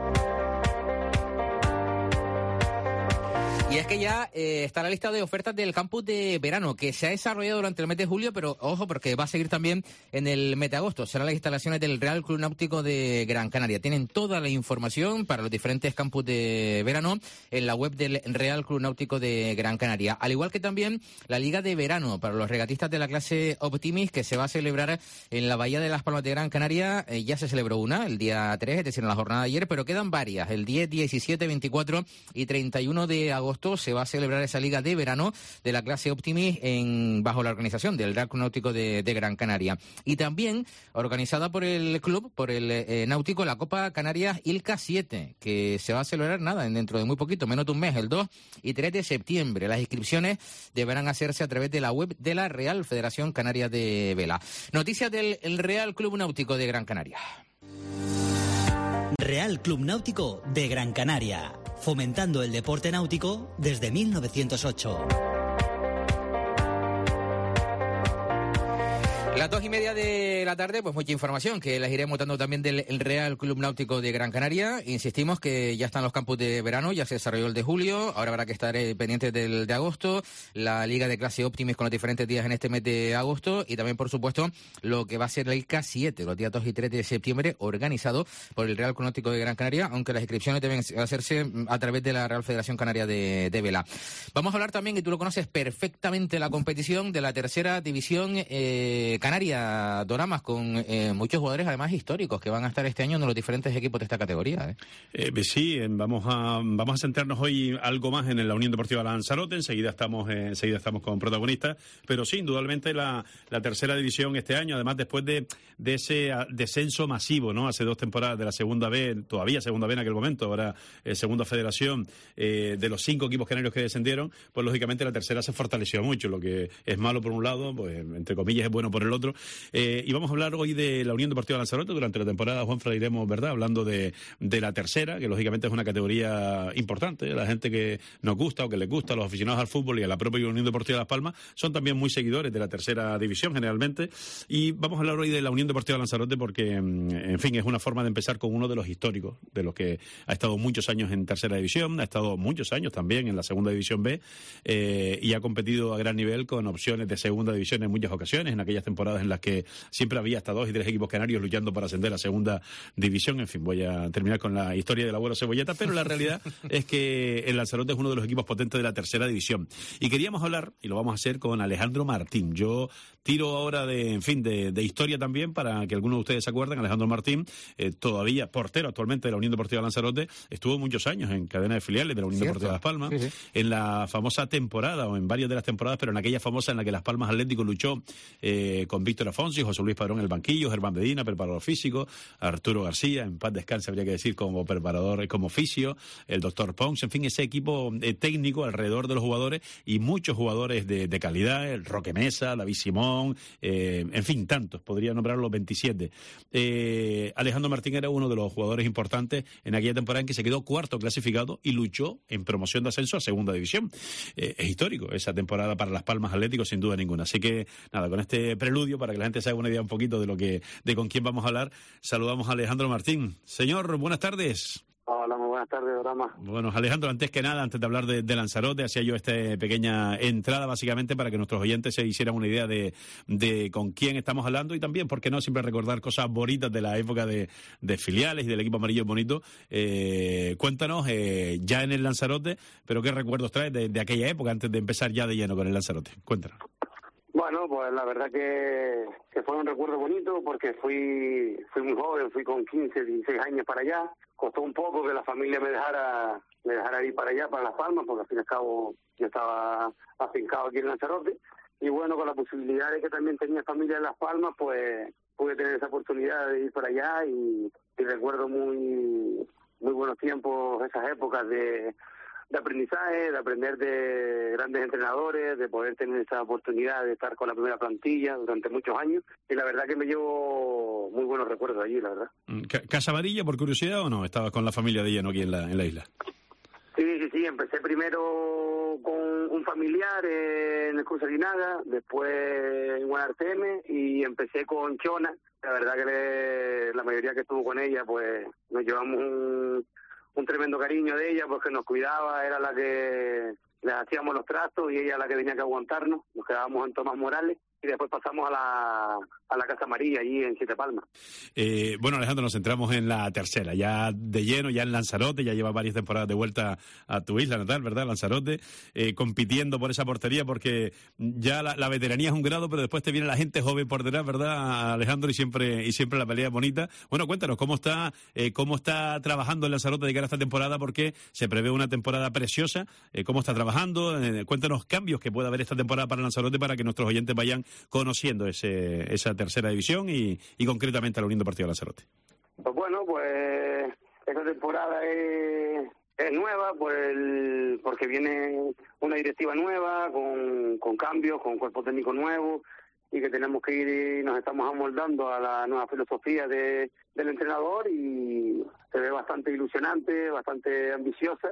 [SPEAKER 3] Y es que ya eh, está la lista de ofertas del campus de verano, que se ha desarrollado durante el mes de julio, pero ojo, porque va a seguir también en el mes de agosto. Serán las instalaciones del Real Club Náutico de Gran Canaria. Tienen toda la información para los diferentes campus de verano en la web del Real Club Náutico de Gran Canaria. Al igual que también la Liga de Verano para los regatistas de la clase Optimis, que se va a celebrar en la Bahía de Las Palmas de Gran Canaria. Eh, ya se celebró una, el día tres, es decir, en la jornada de ayer, pero quedan varias, el diez, diecisiete, veinticuatro y treinta y uno de agosto agosto se va a celebrar esa liga de verano de la clase Optimis en, bajo la organización del Real Club Náutico de, de Gran Canaria. Y también organizada por el club, por el eh, Náutico, la Copa Canarias Ilca siete, que se va a celebrar nada, dentro de muy poquito, menos de un mes, el dos y tres de septiembre. Las inscripciones deberán hacerse a través de la web de la Real Federación Canaria de Vela. Noticias del el Real Club Náutico de Gran Canaria.
[SPEAKER 7] Real Club Náutico de Gran Canaria, fomentando el deporte náutico desde mil novecientos ocho.
[SPEAKER 3] Las dos y media de la tarde, pues mucha información que las iremos dando también del el Real Club Náutico de Gran Canaria. Insistimos que ya están los campos de verano, ya se desarrolló el de julio, ahora habrá que estar eh, pendientes del de agosto, la liga de clase Optimis con los diferentes días en este mes de agosto y también, por supuesto, lo que va a ser el Ilca siete, los días dos y tres de septiembre, organizado por el Real Club Náutico de Gran Canaria, aunque las inscripciones deben hacerse a través de la Real Federación Canaria de, de Vela. Vamos a hablar también, y tú lo conoces perfectamente, la competición de la tercera división eh, Canaria, Doramas, con eh, muchos jugadores además históricos que van a estar este año en los diferentes equipos de esta categoría. ¿eh? Eh,
[SPEAKER 5] sí, vamos a vamos a centrarnos hoy algo más en la Unión Deportiva Lanzarote. Enseguida estamos eh, enseguida estamos con protagonistas, pero sí, indudablemente la, la tercera división este año, además después de, de ese descenso masivo, ¿no? Hace dos temporadas de la segunda B, todavía segunda B en aquel momento, ahora eh, segunda federación, eh, de los cinco equipos canarios que descendieron, pues lógicamente la tercera se fortaleció mucho, lo que es malo por un lado, pues entre comillas es bueno por el otro. Eh, y vamos a hablar hoy de la Unión Deportiva Lanzarote. Durante la temporada, Juanfra, iremos, ¿verdad?, hablando de, de la tercera, que lógicamente es una categoría importante. La gente que nos gusta o que les gusta, los aficionados al fútbol y a la propia Unión Deportiva Las Palmas, son también muy seguidores de la tercera división generalmente. Y vamos a hablar hoy de la Unión Deportiva Lanzarote porque, en fin, es una forma de empezar con uno de los históricos, de los que ha estado muchos años en tercera división, ha estado muchos años también en la segunda división B, eh, y ha competido a gran nivel con opciones de segunda división en muchas ocasiones, en aquellas temporadas en las que siempre había hasta dos y tres equipos canarios luchando para ascender a segunda división. En fin, voy a terminar con la historia del abuelo Cebolleta, pero la realidad es que el Lanzarote es uno de los equipos potentes de la tercera división. Y queríamos hablar, y lo vamos a hacer con Alejandro Martín. Yo tiro ahora de, en fin, de, de historia también, para que algunos de ustedes se acuerden. Alejandro Martín, eh, todavía portero actualmente de la Unión Deportiva Lanzarote, estuvo muchos años en cadena de filiales de la Unión ¿Cierto? Deportiva Las Palmas, sí, sí. en la famosa temporada, o en varias de las temporadas, pero en aquella famosa en la que Las Palmas Atlético luchó eh, con Víctor Afonso y José Luis Padrón en el banquillo, Germán Medina, preparador físico, Arturo García, en paz descanse habría que decir, como preparador, como fisio, el doctor Pons, en fin, ese equipo eh, técnico alrededor de los jugadores y muchos jugadores de, de calidad, el Roque Mesa, David Simón, eh, en fin, tantos, podría nombrar los veintisiete. Eh, Alejandro Martín era uno de los jugadores importantes en aquella temporada en que se quedó cuarto clasificado y luchó en promoción de ascenso a segunda división. Eh, es histórico esa temporada para Las Palmas Atlético, sin duda ninguna. Así que, nada, con este preludio, para que la gente se haga una idea un poquito de lo que, de con quién vamos a hablar, saludamos a Alejandro Martín. Señor, buenas tardes.
[SPEAKER 10] Hola, muy buenas tardes, Dorama.
[SPEAKER 5] Bueno, Alejandro, antes que nada, antes de hablar de, de Lanzarote, hacía yo esta pequeña entrada básicamente para que nuestros oyentes se hicieran una idea de, de con quién estamos hablando y también, ¿por qué no?, siempre recordar cosas bonitas de la época de, de filiales y del equipo amarillo bonito. Eh, cuéntanos, eh, ya en el Lanzarote, pero ¿qué recuerdos traes de, de aquella época antes de empezar ya de lleno con el Lanzarote? Cuéntanos.
[SPEAKER 10] Bueno, pues la verdad que, que fue un recuerdo bonito porque fui fui muy joven, fui con quince, dieciséis años para allá. Costó un poco que la familia me dejara me dejara ir para allá, para Las Palmas, porque al fin y al cabo yo estaba afincado aquí en Lanzarote. Y bueno, con la posibilidad de que también tenía familia en Las Palmas, pues pude tener esa oportunidad de ir para allá y, y recuerdo muy muy buenos tiempos, esas épocas de... de aprendizaje, de aprender de grandes entrenadores, de poder tener esa oportunidad de estar con la primera plantilla durante muchos años, y la verdad que me llevo muy buenos recuerdos allí, la verdad.
[SPEAKER 5] ¿Casa Amarilla, por curiosidad, o no? ¿Estabas con la familia de lleno aquí en la, en la isla?
[SPEAKER 10] Sí, sí, sí, empecé primero con un familiar en el Cruz Aguinaga, después en Guanarteme, y empecé con Chona. La verdad que le, la mayoría que estuvo con ella, pues nos llevamos un... un tremendo cariño de ella, porque nos cuidaba, era la que le hacíamos los tratos y ella la que tenía que aguantarnos. Nos quedábamos en Tomás Morales y después pasamos a la, a la Casa María, allí en Siete Palmas.
[SPEAKER 5] Eh, bueno, Alejandro, nos centramos en la tercera, ya de lleno, ya en Lanzarote, ya lleva varias temporadas de vuelta a tu isla natal, ¿verdad? Lanzarote, eh, compitiendo por esa portería, porque ya la, la veteranía es un grado, pero después te viene la gente joven por detrás, ¿verdad, Alejandro? Y siempre y siempre la pelea es bonita. Bueno, cuéntanos, ¿cómo está eh, cómo está trabajando en Lanzarote de cara a esta temporada? Porque se prevé una temporada preciosa. Eh, ¿Cómo está trabajando? Eh, cuéntanos cambios que pueda haber esta temporada para Lanzarote para que nuestros oyentes vayan conociendo ese, esa tercera división y, y concretamente a la Unión Deportiva Lanzarote.
[SPEAKER 10] Pues bueno, pues esta temporada es, es nueva por el, porque viene una directiva nueva, con, con cambios, con cuerpo técnico nuevo, y que tenemos que ir y nos estamos amoldando a la nueva filosofía de, del entrenador, y se ve bastante ilusionante, bastante ambiciosa,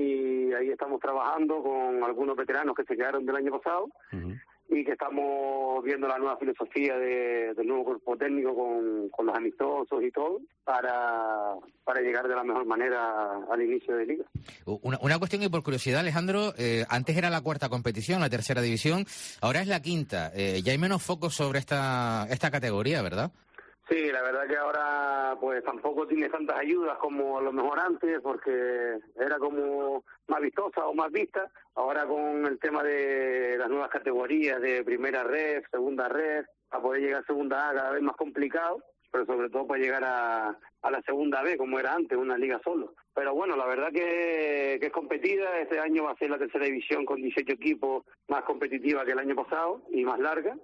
[SPEAKER 10] y ahí estamos trabajando con algunos veteranos que se quedaron del año pasado. Uh-huh. Y que estamos viendo la nueva filosofía de, del nuevo cuerpo técnico con, con los amistosos y todo para, para llegar de la mejor manera al inicio de liga.
[SPEAKER 3] Una, una cuestión y por curiosidad, Alejandro, eh, antes era la cuarta competición, la tercera división, ahora es la quinta. Eh, ya hay menos focos sobre esta, esta categoría, ¿verdad?
[SPEAKER 10] Sí, la verdad que ahora pues tampoco tiene tantas ayudas como a lo mejor antes, porque era como más vistosa o más vista. Ahora con el tema de las nuevas categorías de primera red, segunda red, a poder llegar a segunda A cada vez más complicado, pero sobre todo para llegar a, a la segunda B como era antes, una liga solo. Pero bueno, la verdad que, que es competida. Este año va a ser la tercera división con dieciocho equipos, más competitiva que el año pasado y más larga,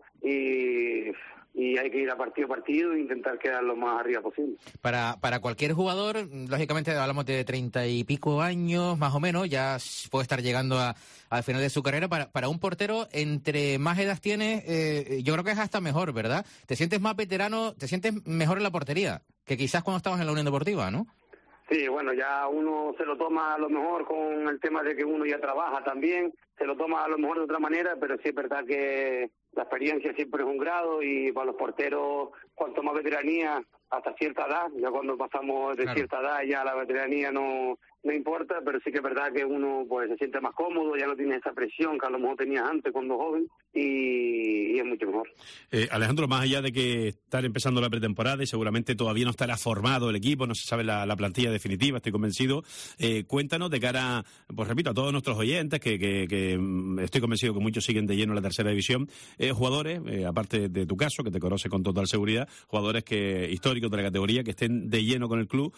[SPEAKER 10] y... y hay que ir a partido a partido e intentar quedar lo más arriba posible.
[SPEAKER 3] Para para cualquier jugador, lógicamente hablamos de treinta y pico años, más o menos, ya puede estar llegando a, al final de su carrera. Para para un portero, entre más edad tienes, eh, yo creo que es hasta mejor, ¿verdad? Te sientes más veterano, te sientes mejor en la portería, que quizás cuando estabas en la Unión Deportiva, ¿no?
[SPEAKER 10] Sí, bueno, ya uno se lo toma a lo mejor con el tema de que uno ya trabaja también, se lo toma a lo mejor de otra manera, pero sí es verdad que la experiencia siempre es un grado, y para los porteros, cuanto más veteranía, hasta cierta edad, ya cuando pasamos de claro. cierta edad ya la veteranía no no importa, pero sí que es verdad que uno pues se siente más cómodo, ya no tiene esa presión que a lo mejor tenías antes cuando joven, y, y es mucho mejor.
[SPEAKER 5] Eh, Alejandro, más allá de que están empezando la pretemporada y seguramente todavía no estará formado el equipo, no se sabe la, la plantilla definitiva, estoy convencido, eh, cuéntanos de cara, pues repito, a todos nuestros oyentes, que, que, que estoy convencido que muchos siguen de lleno la tercera división, eh, jugadores, eh, aparte de tu caso, que te conoce con total seguridad, jugadores que históricos de la categoría, que estén de lleno con el club,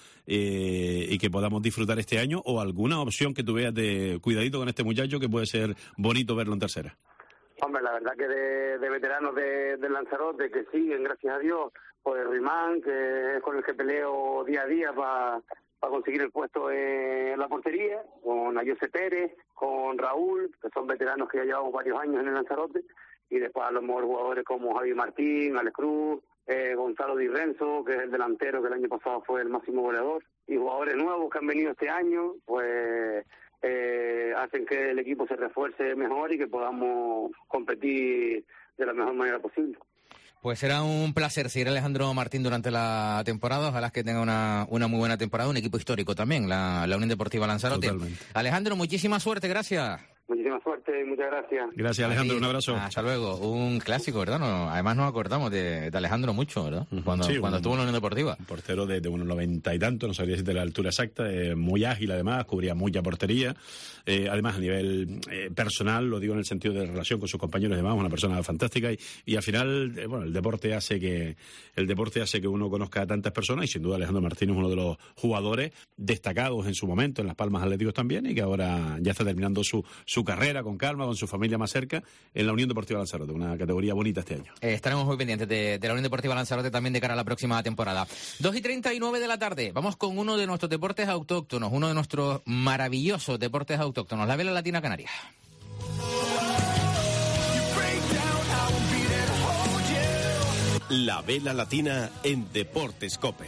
[SPEAKER 5] eh, y que podamos disfrutar este año, o alguna opción que tú veas de cuidadito con este muchacho, que puede ser bonito verlo en tercera.
[SPEAKER 10] Hombre, la verdad que de, de veteranos de, de Lanzarote que siguen, gracias a Dios, pues Rimán, que es con el que peleo día a día para pa conseguir el puesto en la portería, con Ayose Pérez, con Raúl, que son veteranos que ya llevamos varios años en el Lanzarote, y después a los mejores jugadores como Javi Martín, Alex Cruz, eh, Gonzalo Di Renzo, que es el delantero que el año pasado fue el máximo goleador, y jugadores nuevos que han venido este año, pues eh, hacen que el equipo se refuerce mejor y que podamos competir de la mejor manera posible.
[SPEAKER 3] Pues será un placer seguir a Alejandro Martín durante la temporada. Ojalá que tenga una, una muy buena temporada, un equipo histórico también, la, la Unión Deportiva Lanzarote. Totalmente. Alejandro, muchísima suerte, gracias.
[SPEAKER 10] Muchísima suerte y muchas gracias.
[SPEAKER 5] Gracias, Alejandro, un abrazo.
[SPEAKER 3] Hasta luego. Un clásico, ¿verdad? No, además nos acordamos de, de Alejandro mucho, ¿verdad? Cuando, sí, cuando un, estuvo en la Unión Deportiva.
[SPEAKER 5] Un portero de, de unos noventa y tanto, no sabría decirte la altura exacta, eh, muy ágil además, cubría mucha portería. Eh, además, a nivel eh, personal, lo digo en el sentido de relación con sus compañeros y demás, una persona fantástica. Y, y al final, eh, bueno, el deporte hace que el deporte hace que uno conozca a tantas personas, y sin duda Alejandro Martín es uno de los jugadores destacados en su momento en Las Palmas Atléticos también, y que ahora ya está terminando su, su carrera con calma, con su familia más cerca, en la Unión Deportiva Lanzarote, una categoría bonita este año.
[SPEAKER 3] Eh, estaremos muy pendientes de, de la Unión Deportiva Lanzarote también de cara a la próxima temporada. dos y treinta y nueve de la tarde, vamos con uno de nuestros deportes autóctonos, uno de nuestros maravillosos deportes autóctonos, la vela latina canaria.
[SPEAKER 11] La vela latina en Deportes COPE.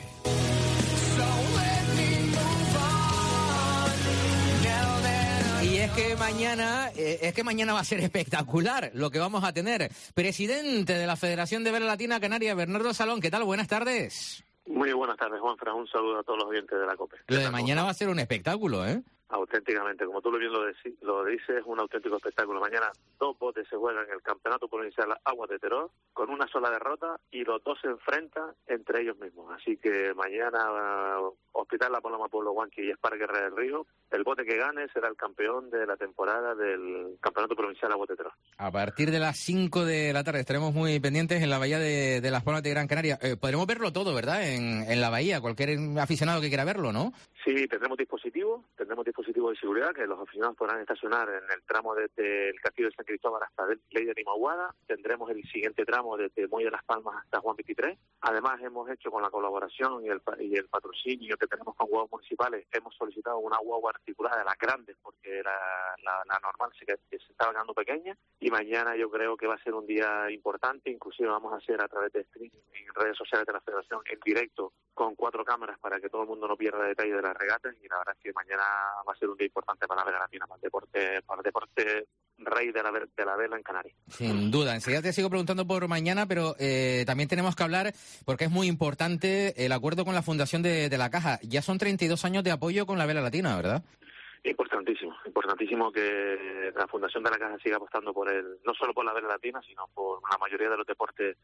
[SPEAKER 3] Y es que mañana, eh, es que mañana va a ser espectacular lo que vamos a tener. Presidente de la Federación de Vela Latina Canaria, Bernardo Salón, ¿qué tal? Buenas tardes.
[SPEAKER 12] Muy buenas tardes, Juanfran. Un saludo a todos los oyentes de la COPE.
[SPEAKER 3] Lo de mañana va a ser un espectáculo, ¿eh?
[SPEAKER 12] auténticamente, como tú bien lo, deci- lo dices, un auténtico espectáculo. Mañana dos botes se juegan en el Campeonato Provincial Aguas de Teror con una sola derrota y los dos se enfrentan entre ellos mismos. Así que mañana uh, Hospital La Paloma Pueblo Huanqui y Spar Guerra del Río, el bote que gane será el campeón de la temporada del Campeonato Provincial Aguas de Teror.
[SPEAKER 3] A partir de las cinco de la tarde estaremos muy pendientes en la bahía de, de Las Palmas de Gran Canaria. Eh, podremos verlo todo, ¿verdad? En, en la bahía, cualquier aficionado que quiera verlo, ¿no?
[SPEAKER 12] Sí, tendremos dispositivos, tendremos dispositivos de seguridad que los aficionados podrán estacionar en el tramo desde el Castillo de San Cristóbal hasta Ley de Nimaguada. Tendremos el siguiente tramo desde Muelle de Las Palmas hasta Juan veintitrés. Además, hemos hecho con la colaboración y el, y el patrocinio que tenemos con guaguas municipales, hemos solicitado una guagua articulada de las grandes porque la, la, la normal se, se estaba quedando pequeña, y mañana yo creo que va a ser un día importante. Inclusive vamos a hacer a través de streaming en redes sociales de la Federación en directo con cuatro cámaras para que todo el mundo no pierda detalle de las regatas, y la verdad es que mañana va a ser un día importante para la vela latina, para el deporte, para el deporte rey de la, de la vela en Canarias.
[SPEAKER 3] Sin duda. Enseguida te sigo preguntando por mañana, pero eh, también tenemos que hablar, porque es muy importante, el acuerdo con la Fundación de, de la Caja. Ya son treinta y dos años de apoyo con la vela latina, ¿verdad?
[SPEAKER 12] Importantísimo, importantísimo que la Fundación de la Caja siga apostando por el, no solo por la vela latina, sino por la mayoría de los deportes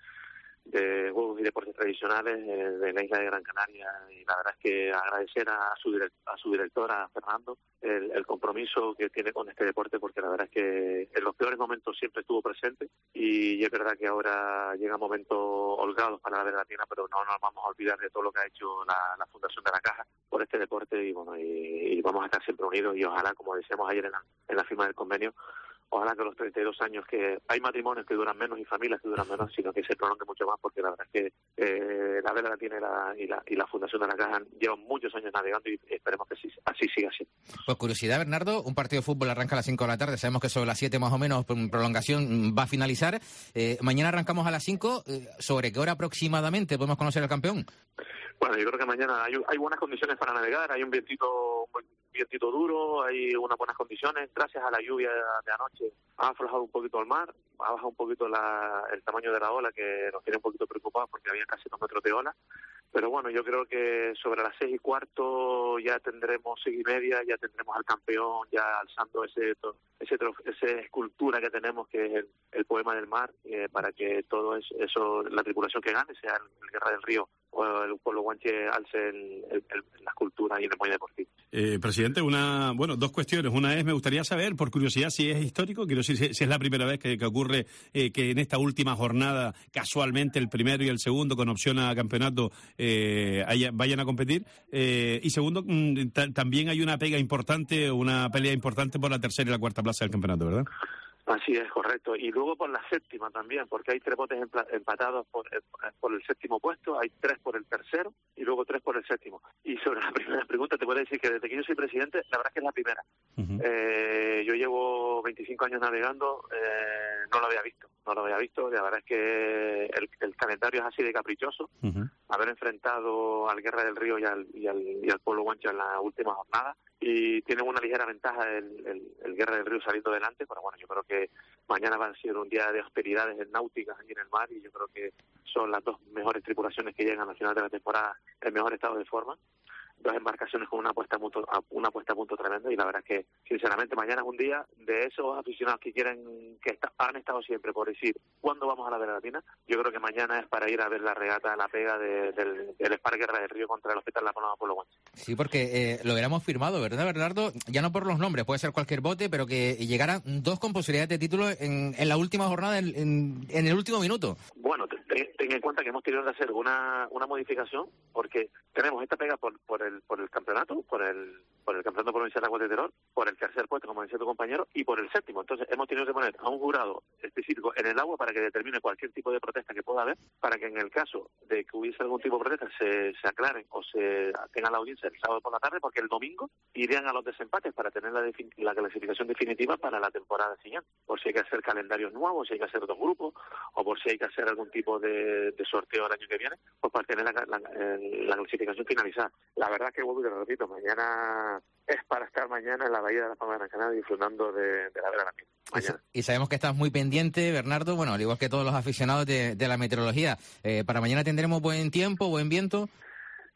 [SPEAKER 12] de juegos y deportes tradicionales eh, de la isla de Gran Canaria. Y la verdad es que agradecer a su direct, a su directora, Fernando, el, el compromiso que tiene con este deporte, porque la verdad es que en los peores momentos siempre estuvo presente, y es verdad que ahora llegan momentos holgados para la vela latina, pero no nos vamos a olvidar de todo lo que ha hecho la, la Fundación de la Caja por este deporte, y bueno, y, y vamos a estar siempre unidos, y ojalá, como decíamos ayer en la, en la firma del convenio, ojalá que los treinta y dos años, que hay matrimonios que duran menos y familias que duran menos, sino que se prolongue mucho más, porque la verdad es que eh, la vela latina y la, y, la, y la Fundación de la Caja llevan muchos años navegando, y esperemos que así, así siga así.
[SPEAKER 3] Pues curiosidad, Bernardo, un partido de fútbol arranca a las cinco de la tarde, sabemos que sobre las siete más o menos, en prolongación, va a finalizar. Eh, mañana arrancamos a las cinco, eh, ¿sobre qué hora aproximadamente podemos conocer al campeón?
[SPEAKER 12] Bueno, yo creo que mañana hay, hay buenas condiciones para navegar, hay un vientito, un vientito duro, hay unas buenas condiciones. Gracias a la lluvia de anoche ha aflojado un poquito el mar, ha bajado un poquito la, el tamaño de la ola, que nos tiene un poquito preocupados porque había casi dos metros de ola. Pero bueno, yo creo que sobre las seis y cuarto ya tendremos, seis y media, ya tendremos al campeón ya alzando ese ese esa escultura que tenemos, que es el, el poema del mar, eh, para que todo es, eso, la tripulación que gane, sea el, el Guerra del Río o el Pueblo Huanqui, alce el, el, el, la escultura y en el muelle deportivo.
[SPEAKER 5] Eh, presidente, una, bueno, dos cuestiones. Una es, me gustaría saber, por curiosidad, si es histórico, quiero decir, si, si es la primera vez que, que ocurre eh, que en esta última jornada, casualmente, el primero y el segundo, con opción a campeonato, eh, haya, vayan a competir. Eh, y segundo, mm, ta, también hay una pega importante, una pelea importante por la tercera y la cuarta plaza del campeonato, ¿verdad?
[SPEAKER 12] Así es, correcto. Y luego por la séptima también, porque hay tres botes empatados por, por el séptimo puesto, hay tres por el tercero y luego tres por el séptimo. Y sobre la primera pregunta te puedo decir que desde que yo soy presidente, la verdad es que es la primera. Uh-huh. Eh, yo llevo veinticinco años navegando, eh, no lo había visto, no lo había visto. La verdad es que el, el calendario es así de caprichoso. Uh-huh. Haber enfrentado al Guerra del Río y al, y al, y al Pueblo Huanqui en la última jornada, y tienen una ligera ventaja el, el, el Guerra del Río saliendo delante, pero bueno, yo creo que mañana va a ser un día de austeridades náuticas allí en el mar, y yo creo que son las dos mejores tripulaciones que llegan al final de la temporada en mejor estado de forma. Dos embarcaciones con una puesta a punto, una puesta a punto tremenda, y la verdad es que, sinceramente, mañana es un día de esos aficionados que quieren, que está, han estado siempre por decir ¿cuándo vamos a la vela latina? Yo creo que mañana es para ir a ver la regata, la pega de, del, del Spar Guerra del Río contra el Hospital La Paloma Pueblo Huanqui.
[SPEAKER 3] Sí, porque eh, lo hubiéramos firmado, ¿verdad, Bernardo? Ya no por los nombres, puede ser cualquier bote, pero que llegaran dos con posibilidades de título en, en la última jornada, en, en, en el último minuto.
[SPEAKER 12] Bueno, ten, ten en cuenta que hemos tenido que hacer una, una modificación, porque tenemos esta pega por, por el por el campeonato, por el por el campeonato provincial de Aguas de Teror, por el tercer puesto, como decía tu compañero, y por el séptimo. Entonces hemos tenido que poner a un jurado específico en el agua para que determine cualquier tipo de protesta que pueda haber, para que en el caso de que hubiese algún tipo de protesta se, se aclaren o se tenga la audiencia el sábado por la tarde, porque el domingo irían a los desempates para tener la, defin- la clasificación definitiva para la temporada siguiente, por si hay que hacer calendarios nuevos, si hay que hacer dos grupos, o por si hay que hacer algún tipo de, de sorteo el año que viene, pues para tener la, la, la clasificación finalizada. La verdad es que, vuelvo y te repito, mañana es para estar mañana en la bahía de Las Palmas de Gran Canaria disfrutando de, de la vela latina. Mañana.
[SPEAKER 3] Y sabemos que estás muy pendiente, Bernardo, bueno, al igual que todos los aficionados de, de la meteorología. Eh, ¿Para mañana tendremos buen tiempo, buen viento?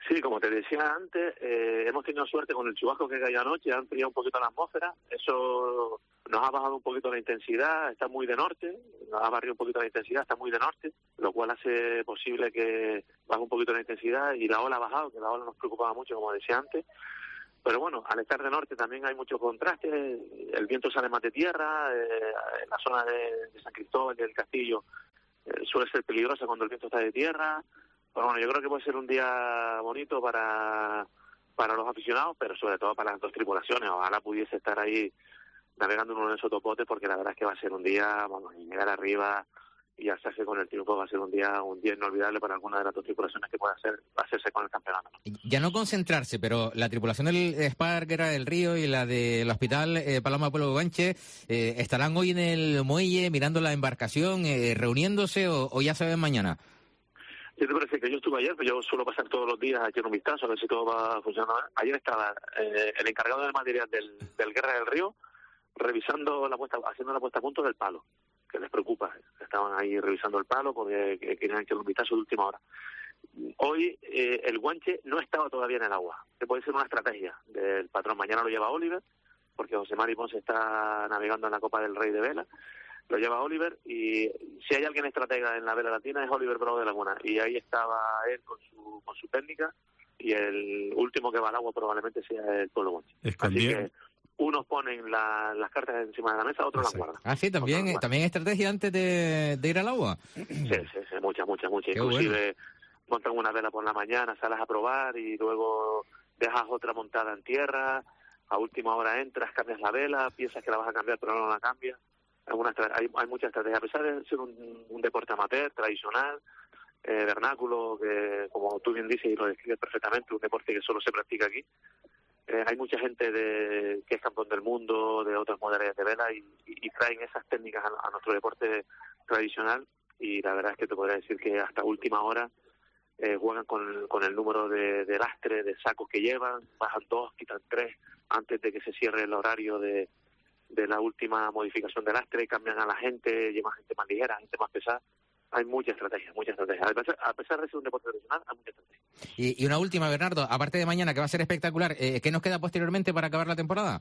[SPEAKER 12] Sí, como te decía antes, eh, hemos tenido suerte con el chubasco que cayó anoche, ha enfriado un poquito la atmósfera, eso nos ha bajado un poquito la intensidad, está muy de norte, nos ha barrido un poquito la intensidad, está muy de norte, lo cual hace posible que baje un poquito la intensidad y la ola ha bajado, que la ola nos preocupaba mucho, como decía antes. Pero bueno, al estar de norte también hay mucho contraste, el viento sale más de tierra, eh, en la zona de, de San Cristóbal y del Castillo eh, suele ser peligrosa cuando el viento está de tierra. Pero bueno, yo creo que puede ser un día bonito para, para los aficionados, pero sobre todo para las dos tripulaciones. Ojalá pudiese estar ahí navegando en uno de esos topotes, porque la verdad es que va a ser un día, vamos, y llegar arriba y alzarse con el triunfo va a ser un día un día inolvidable para alguna de las dos tripulaciones que pueda hacer, hacerse con el campeonato, ¿no?
[SPEAKER 3] Ya no concentrarse, pero la tripulación del Spar Guerra del Río y la del Hospital eh, Paloma Pueblo Guanche eh, ¿estarán hoy en el muelle mirando la embarcación, eh, reuniéndose o, o ya se ven mañana?
[SPEAKER 12] Yo te parece que yo estuve ayer, pero yo suelo pasar todos los días a echar un vistazo a ver si todo va funcionando. Ayer estaba eh, el encargado del material del, del Guerra del Río revisando la puesta, haciendo la puesta a punto del palo, que les preocupa. Estaban ahí revisando el palo porque querían echar un vistazo de última hora. Hoy eh, el guanche no estaba todavía en el agua, que puede ser una estrategia del patrón. Mañana lo lleva Oliver, porque José Mari Ponce está navegando en la Copa del Rey de Vela. Lo lleva Oliver, y si hay alguien estratega en la vela latina es Oliver Bravo de Laguna, y ahí estaba él con su con su técnica, y el último que va al agua probablemente sea el Pueblo Guanche. Así que unos ponen la, las cartas encima de la mesa, otros las guardan.
[SPEAKER 3] Ah, sí, también eh, también estrategia antes de, de ir al agua.
[SPEAKER 12] Sí, sí, sí, mucha, mucha, mucha. Qué Inclusive bueno. Montan una vela por la mañana, sales a probar y luego dejas otra montada en tierra, a última hora entras, cambias la vela, piensas que la vas a cambiar pero no la cambias. Alguna, hay, hay mucha estrategia, a pesar de ser un, un deporte amateur, tradicional, eh, vernáculo, que como tú bien dices y lo describes perfectamente, un deporte que solo se practica aquí. Eh, hay mucha gente de, que es campeón del mundo, de otras modalidades de vela, y, y, y traen esas técnicas a, a nuestro deporte tradicional, y la verdad es que te podría decir que hasta última hora eh, juegan con, con el número de, de lastre, de sacos que llevan, bajan dos, quitan tres, antes de que se cierre el horario de de la última modificación del lastre, cambian a la gente, llevan gente más ligera, gente más pesada. Hay mucha estrategia, mucha estrategia. A pesar, a pesar de ser un deporte tradicional, hay mucha estrategia.
[SPEAKER 3] Y, y una última, Bernardo, aparte de mañana, que va a ser espectacular, eh, ¿qué nos queda posteriormente para acabar la temporada?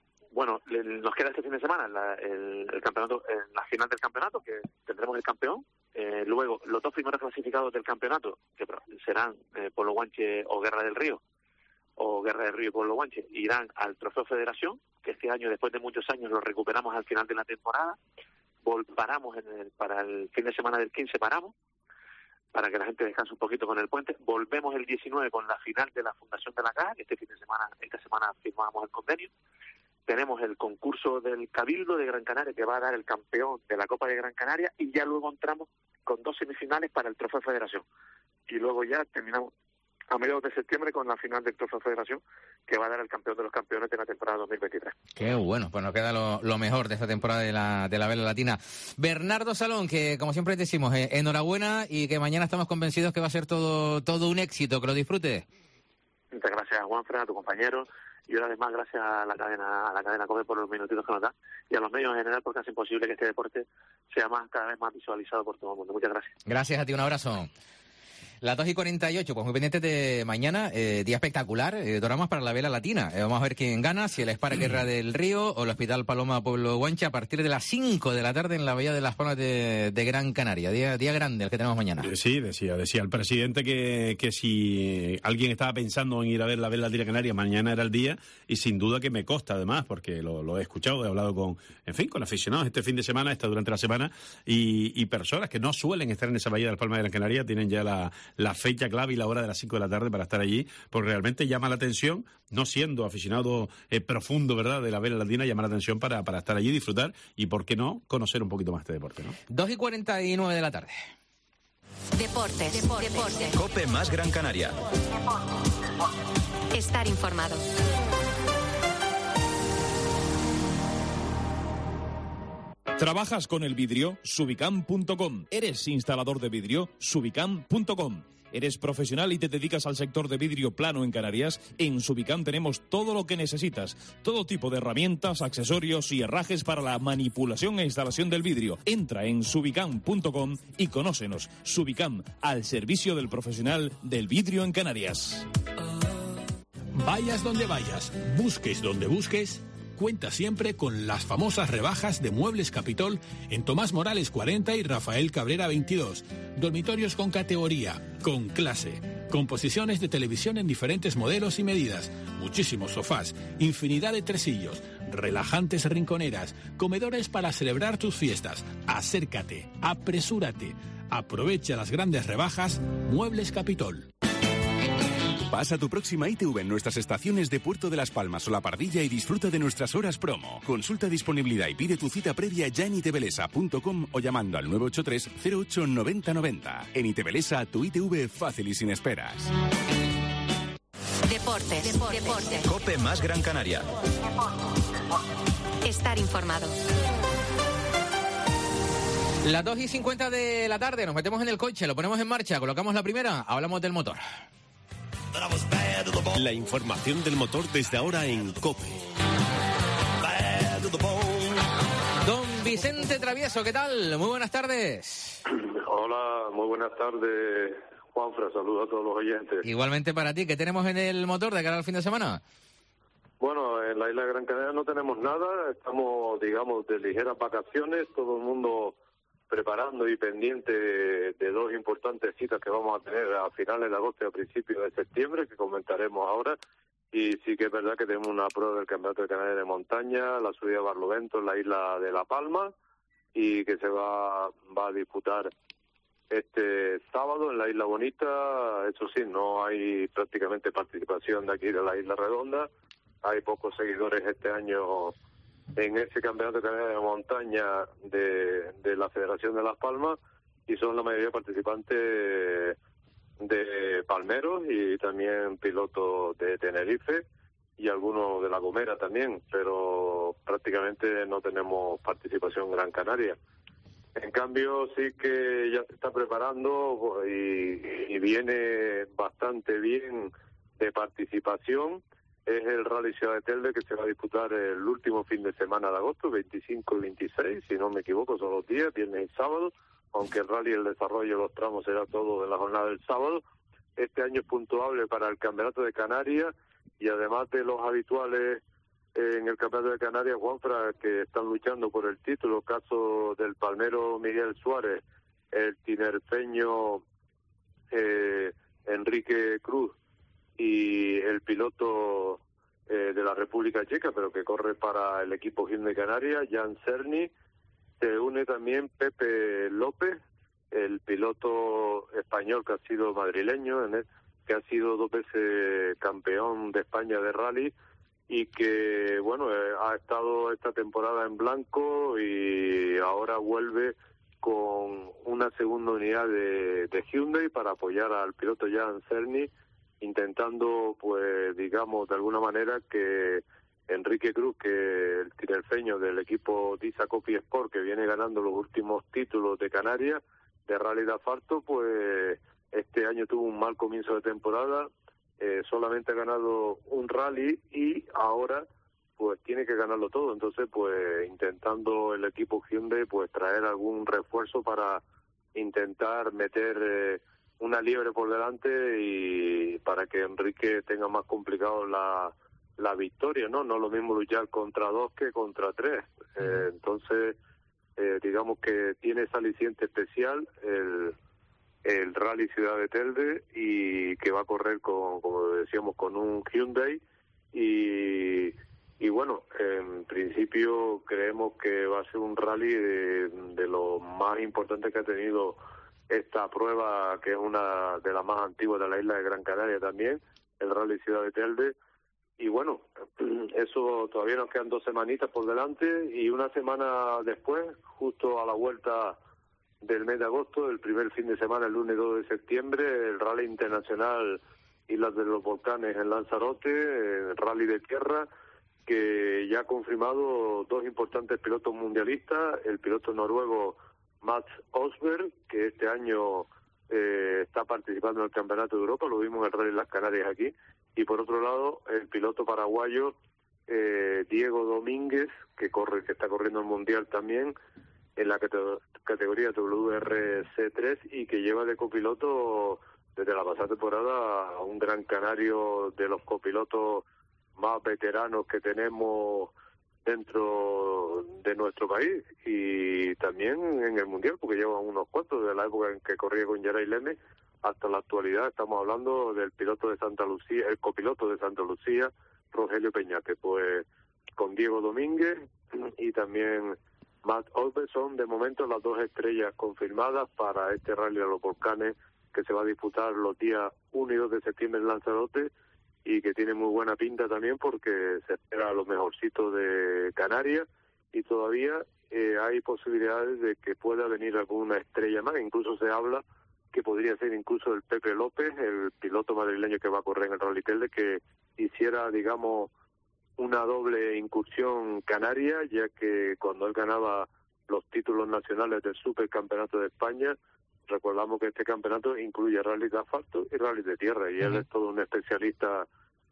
[SPEAKER 3] Qué bueno, pues nos queda lo, lo mejor de esta temporada de la, de la vela latina. Bernardo Salón, que como siempre decimos, eh, enhorabuena, y que mañana estamos convencidos que va a ser todo todo un éxito, que lo disfrute.
[SPEAKER 12] Muchas gracias, Juanfran, a tu compañero, y una vez más gracias a la cadena a la cadena COPE por los minutitos que nos da, y a los medios en general, porque hacen posible que este deporte sea más cada vez más visualizado por todo el mundo. Muchas gracias.
[SPEAKER 3] Gracias a ti, un abrazo. Las dos y cuarenta y ocho, pues muy pendientes de mañana, eh, día espectacular, eh, doramas para la vela latina. Eh, vamos a ver quién gana, si el Spar Guerra del Río o el Hospital Paloma Pueblo Guanche, a partir de las cinco de la tarde en la Bahía de las Palmas de, de Gran Canaria. Día, día grande el que tenemos mañana.
[SPEAKER 5] Sí, decía, decía el presidente que, que si alguien estaba pensando en ir a ver la vela latina canaria, mañana era el día, y sin duda que me consta además, porque lo, lo he escuchado, he hablado con, en fin, con aficionados este fin de semana, esta durante la semana, y, y personas que no suelen estar en esa Bahía de las Palmas de Gran Canaria tienen ya la la fecha clave y la hora de las cinco de la tarde para estar allí, porque realmente llama la atención, no siendo aficionado eh, profundo, ¿verdad?, de la vela latina, llama la atención para, para estar allí, disfrutar y, ¿por qué no?, conocer un poquito más este deporte, ¿no?
[SPEAKER 3] dos y cuarenta y nueve de la tarde.
[SPEAKER 1] Deportes, deportes, deportes.
[SPEAKER 6] COPE más Gran Canaria.
[SPEAKER 1] Estar informado.
[SPEAKER 13] ¿Trabajas con el vidrio? Subicam punto com. ¿Eres instalador de vidrio? Subicam punto com. ¿Eres profesional y te dedicas al sector de vidrio plano en Canarias? En Subicam tenemos todo lo que necesitas. Todo tipo de herramientas, accesorios y herrajes para la manipulación e instalación del vidrio. Entra en subicam punto com y conócenos. Subicam, al servicio del profesional del vidrio en Canarias.
[SPEAKER 14] Vayas donde vayas, busques donde busques, cuenta siempre con las famosas rebajas de Muebles Capitol en Tomás Morales cuarenta y Rafael Cabrera veintidós. Dormitorios con categoría, con clase, composiciones de televisión en diferentes modelos y medidas, muchísimos sofás, infinidad de tresillos, relajantes rinconeras, comedores para celebrar tus fiestas. Acércate, apresúrate, aprovecha las grandes rebajas Muebles Capitol.
[SPEAKER 15] Pasa tu próxima I T V en nuestras estaciones de Puerto de las Palmas o La Pardilla y disfruta de nuestras horas promo. Consulta disponibilidad y pide tu cita previa ya en itebelesa punto com o llamando al nueve ocho tres cero ocho noventa noventa. En Itebelesa, tu I T V fácil y sin esperas.
[SPEAKER 1] Deportes. Deportes. Deportes.
[SPEAKER 6] COPE más Gran Canaria.
[SPEAKER 1] Estar informado.
[SPEAKER 3] Las dos y cincuenta de la tarde, nos metemos en el coche, lo ponemos en marcha, colocamos la primera, hablamos del motor.
[SPEAKER 11] La información del motor desde ahora en COPE.
[SPEAKER 3] Don Vicente Travieso, ¿qué tal? Muy buenas tardes.
[SPEAKER 16] Hola, muy buenas tardes, Juanfra. Saludos a todos los oyentes.
[SPEAKER 3] Igualmente para ti, ¿qué tenemos en el motor de cara al fin de semana?
[SPEAKER 16] Bueno, en la isla de Gran Canaria no tenemos nada. Estamos, digamos, de ligeras vacaciones. Todo el mundo preparando y pendiente de, de dos importantes citas que vamos a tener a finales de agosto y a principios de septiembre, que comentaremos ahora. Y sí que es verdad que tenemos una prueba del Campeonato de Canarias de Montaña, la subida de Barlovento en la isla de La Palma, y que se va, va a disputar este sábado en la Isla Bonita. Eso sí, no hay prácticamente participación de aquí de la Isla Redonda. Hay pocos seguidores este año en ese Campeonato de Canarias de Montaña de, de la Federación de Las Palmas, y son la mayoría participantes de palmeros y también pilotos de Tenerife y algunos de La Gomera también, pero prácticamente no tenemos participación en Gran Canaria. En cambio, sí que ya se está preparando y, y viene bastante bien de participación. Es el Rally Ciudad de Telde, que se va a disputar el último fin de semana de agosto, veinticinco y veintiséis, si no me equivoco, son los días, viernes y sábado, aunque el rally y el desarrollo de los tramos será todo en la jornada del sábado. Este año es puntuable para el Campeonato de Canarias, y además de los habituales en el Campeonato de Canarias, Juanfra, que están luchando por el título, caso del palmero Miguel Suárez, el tinerfeño eh, Enrique Cruz, y el piloto eh, de la República Checa, pero que corre para el equipo Hyundai Canarias, Jan Cerny. Se une también Pepe López, el piloto español que ha sido madrileño, en el, que ha sido dos veces campeón de España de rally, y que, bueno, eh, ha estado esta temporada en blanco y ahora vuelve con una segunda unidad de, de Hyundai para apoyar al piloto Jan Cerny, intentando, pues, digamos, de alguna manera que Enrique Cruz, que el tinerfeño del equipo Disa Coffee Sport, que viene ganando los últimos títulos de Canarias, de rally de asfalto, pues este año tuvo un mal comienzo de temporada, eh, solamente ha ganado un rally y ahora pues tiene que ganarlo todo. Entonces, pues intentando el equipo Hyundai pues traer algún refuerzo para intentar meter eh, una liebre por delante y para que Enrique tenga más complicado la, la victoria, ¿no? No es lo mismo luchar contra dos que contra tres. Eh, entonces, eh, digamos que tiene ese aliciente especial el, el Rally Ciudad de Telde, y que va a correr con, como decíamos, con un Hyundai, y, y bueno, en principio creemos que va a ser un rally de, de lo más importante que ha tenido esta prueba, que es una de las más antiguas de la isla de Gran Canaria también, el Rally Ciudad de Telde. Y bueno, eso todavía nos quedan dos semanitas por delante, y una semana después, justo a la vuelta del mes de agosto, el primer fin de semana, el lunes dos de septiembre, el Rally Internacional Islas de los Volcanes en Lanzarote, el Rally de Tierra, que ya ha confirmado dos importantes pilotos mundialistas, el piloto noruego Mats Osberg, que este año eh, está participando en el Campeonato de Europa, lo vimos en el Rally Las Canarias aquí, y por otro lado el piloto paraguayo eh, Diego Domínguez, que corre, que está corriendo el Mundial también en la cate- categoría W R C tres y que lleva de copiloto desde la pasada temporada a un gran canario de los copilotos más veteranos que tenemos dentro de nuestro país y también en el Mundial, porque llevan unos cuantos de la época en que corría con Geray Leme hasta la actualidad. Estamos hablando del piloto de Santa Lucía, el copiloto de Santa Lucía, Rogelio Peñate, pues con Diego Domínguez y también Matt Osberg son de momento las dos estrellas confirmadas para este Rally de los Volcanes que se va a disputar los días uno y dos de septiembre en Lanzarote y que tiene muy buena pinta también porque se espera lo mejorcito de Canarias y todavía eh, hay posibilidades de que pueda venir alguna estrella más, incluso se habla que podría ser incluso el Pepe López, el piloto madrileño que va a correr en el Rally Telde, que hiciera, digamos, una doble incursión canaria, ya que cuando él ganaba los títulos nacionales del Supercampeonato de España, recordamos que este campeonato incluye rally de asfalto y rally de tierra, y uh-huh. él es todo un especialista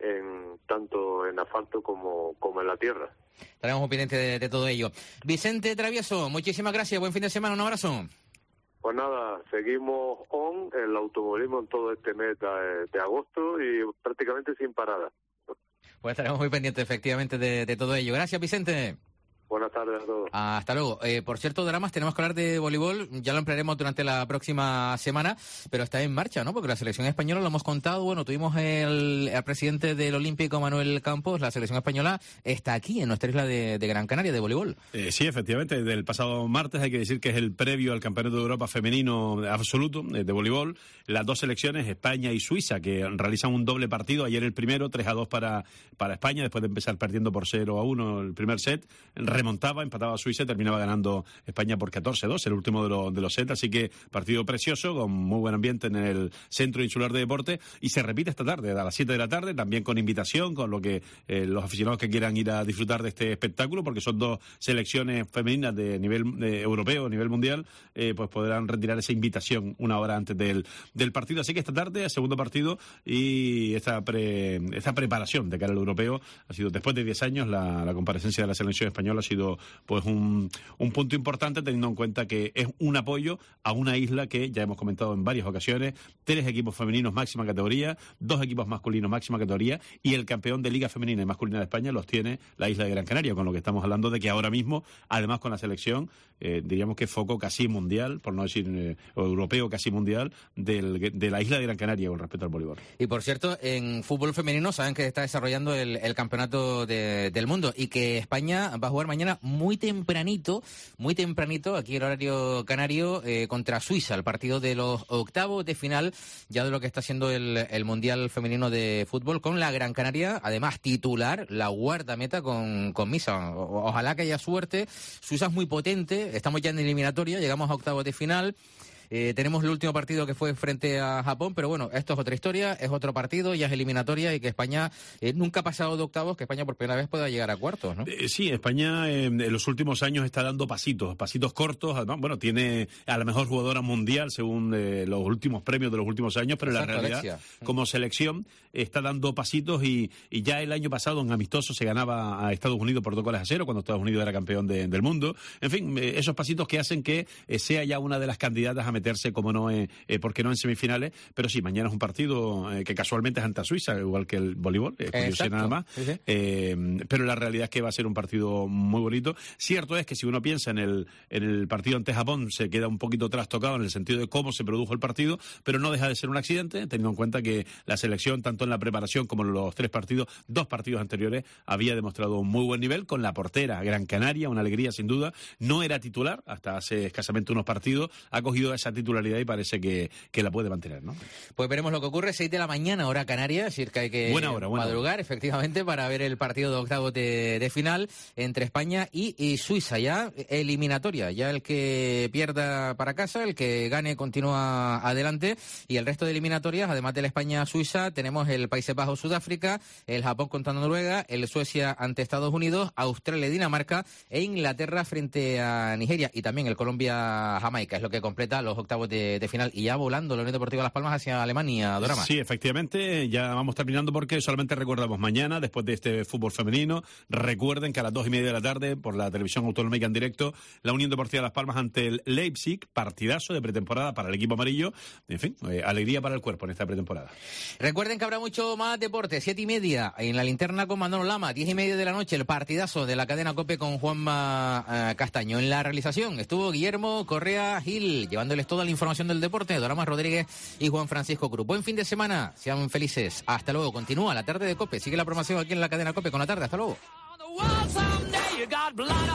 [SPEAKER 16] en tanto en asfalto como, como en la tierra.
[SPEAKER 3] Estaremos muy pendientes de, de todo ello. Vicente Travieso, muchísimas gracias, buen fin de semana, un abrazo.
[SPEAKER 16] Pues nada, seguimos on el automovilismo en todo este mes de, de agosto y prácticamente sin parada.
[SPEAKER 3] Pues estaremos muy pendientes, efectivamente, de, de todo ello. Gracias, Vicente.
[SPEAKER 16] Buenas tardes a todos.
[SPEAKER 3] Hasta luego. Eh, por cierto, Dramas, tenemos que hablar de voleibol, ya lo emplearemos durante la próxima semana, pero está en marcha, ¿no? Porque la selección española, lo hemos contado, bueno, tuvimos el, el presidente del Olímpico, Manuel Campos, la selección española está aquí, en nuestra isla de, de Gran Canaria, de voleibol.
[SPEAKER 5] Eh, sí, efectivamente, del pasado martes hay que decir que es el previo al Campeonato de Europa femenino absoluto eh, de voleibol. Las dos selecciones, España y Suiza, que realizan un doble partido, ayer el primero, tres a dos para, para España, después de empezar perdiendo por cero a uno el primer set, remontaba, empataba a Suiza y terminaba ganando España por catorce a dos, el último de, lo, de los sets, así que partido precioso, con muy buen ambiente en el Centro Insular de Deporte, y se repite esta tarde, a las siete de la tarde, también con invitación, con lo que eh, los aficionados que quieran ir a disfrutar de este espectáculo, porque son dos selecciones femeninas de nivel de europeo, a nivel mundial, eh, pues podrán retirar esa invitación una hora antes del, del partido, así que esta tarde, segundo partido, y esta, pre, esta preparación de cara al europeo, ha sido después de diez años, la, la comparecencia de la selección española ha sido pues un, un punto importante, teniendo en cuenta que es un apoyo a una isla que ya hemos comentado en varias ocasiones, tres equipos femeninos máxima categoría, dos equipos masculinos máxima categoría, y el campeón de Liga Femenina y Masculina de España los tiene la isla de Gran Canaria, con lo que estamos hablando de que ahora mismo, además con la selección, eh, diríamos que foco casi mundial, por no decir eh, europeo casi mundial, del, de la isla de Gran Canaria con respecto al voleibol.
[SPEAKER 3] Y por cierto, en fútbol femenino saben que está desarrollando el, el campeonato de, del mundo y que España va a jugar mañana muy tempranito, muy tempranito, aquí el horario canario, eh, contra Suiza, el partido de los octavos de final ya de lo que está siendo el, el Mundial Femenino de Fútbol, con la Gran Canaria, además titular, la guardameta con, con Misa. O, ojalá que haya suerte. Suiza es muy potente, estamos ya en eliminatoria, llegamos a octavos de final. Eh, tenemos el último partido que fue frente a Japón, pero bueno, esto es otra historia, es otro partido, ya es eliminatoria y que España eh, nunca ha pasado de octavos, que España por primera vez pueda llegar a cuartos, ¿no?
[SPEAKER 5] Eh, sí, España eh, en los últimos años está dando pasitos, pasitos cortos, además, bueno, tiene a la mejor jugadora mundial según eh, los últimos premios de los últimos años, pero Exacto, en la realidad, Alexia. Como selección, está dando pasitos y, y ya el año pasado en amistoso se ganaba a Estados Unidos por dos goles a cero, cuando Estados Unidos era campeón de, del mundo. En fin, eh, esos pasitos que hacen que eh, sea ya una de las candidatas a meterse, como no, eh, eh, porque no en semifinales, pero sí, mañana es un partido eh, que casualmente es ante Suiza, igual que el voleibol, eh, curiosidad nada más, sí, sí. Eh, pero la realidad es que va a ser un partido muy bonito. Cierto es que si uno piensa en el, en el partido ante Japón, se queda un poquito trastocado en el sentido de cómo se produjo el partido, pero no deja de ser un accidente, teniendo en cuenta que la selección, tanto en la preparación como en los tres partidos, dos partidos anteriores, había demostrado un muy buen nivel, con la portera Gran Canaria, una alegría sin duda, no era titular hasta hace escasamente unos partidos, ha cogido esa esa titularidad y parece que, que la puede mantener, ¿no?
[SPEAKER 3] Pues veremos lo que ocurre, seis de la mañana, hora canaria, es decir, que hay que
[SPEAKER 5] buena hora, buena
[SPEAKER 3] madrugar,
[SPEAKER 5] hora.
[SPEAKER 3] efectivamente, para ver el partido de octavos de, de final entre España y, y Suiza, ya eliminatoria, ya el que pierda para casa, el que gane continúa adelante, y el resto de eliminatorias, además de la España-Suiza, tenemos el Países Bajos-Sudáfrica, el Japón contra Noruega, el Suecia ante Estados Unidos, Australia-Dinamarca e Inglaterra frente a Nigeria, y también el Colombia-Jamaica, es lo que completa los octavos de, de final, y ya volando la Unión Deportiva Las Palmas hacia Alemania, Dorama.
[SPEAKER 5] Sí, efectivamente, ya vamos terminando porque solamente recordamos mañana, después de este fútbol femenino, recuerden que a las dos y media de la tarde, por la televisión autonómica en directo, la Unión Deportiva Las Palmas ante el Leipzig, partidazo de pretemporada para el equipo amarillo, en fin, eh, alegría para el cuerpo en esta pretemporada.
[SPEAKER 3] Recuerden que habrá mucho más deporte, siete y media en la linterna con Manolo Lama, diez y media de la noche el partidazo de la cadena COPE con Juanma eh, Castaño. En la realización estuvo Guillermo Correa Gil, llevándoles toda la información del deporte, Dorama Rodríguez y Juan Francisco Cruz. Buen fin de semana, sean felices, hasta luego. Continúa la tarde de COPE, sigue la promoción aquí en la cadena COPE con la tarde, hasta luego.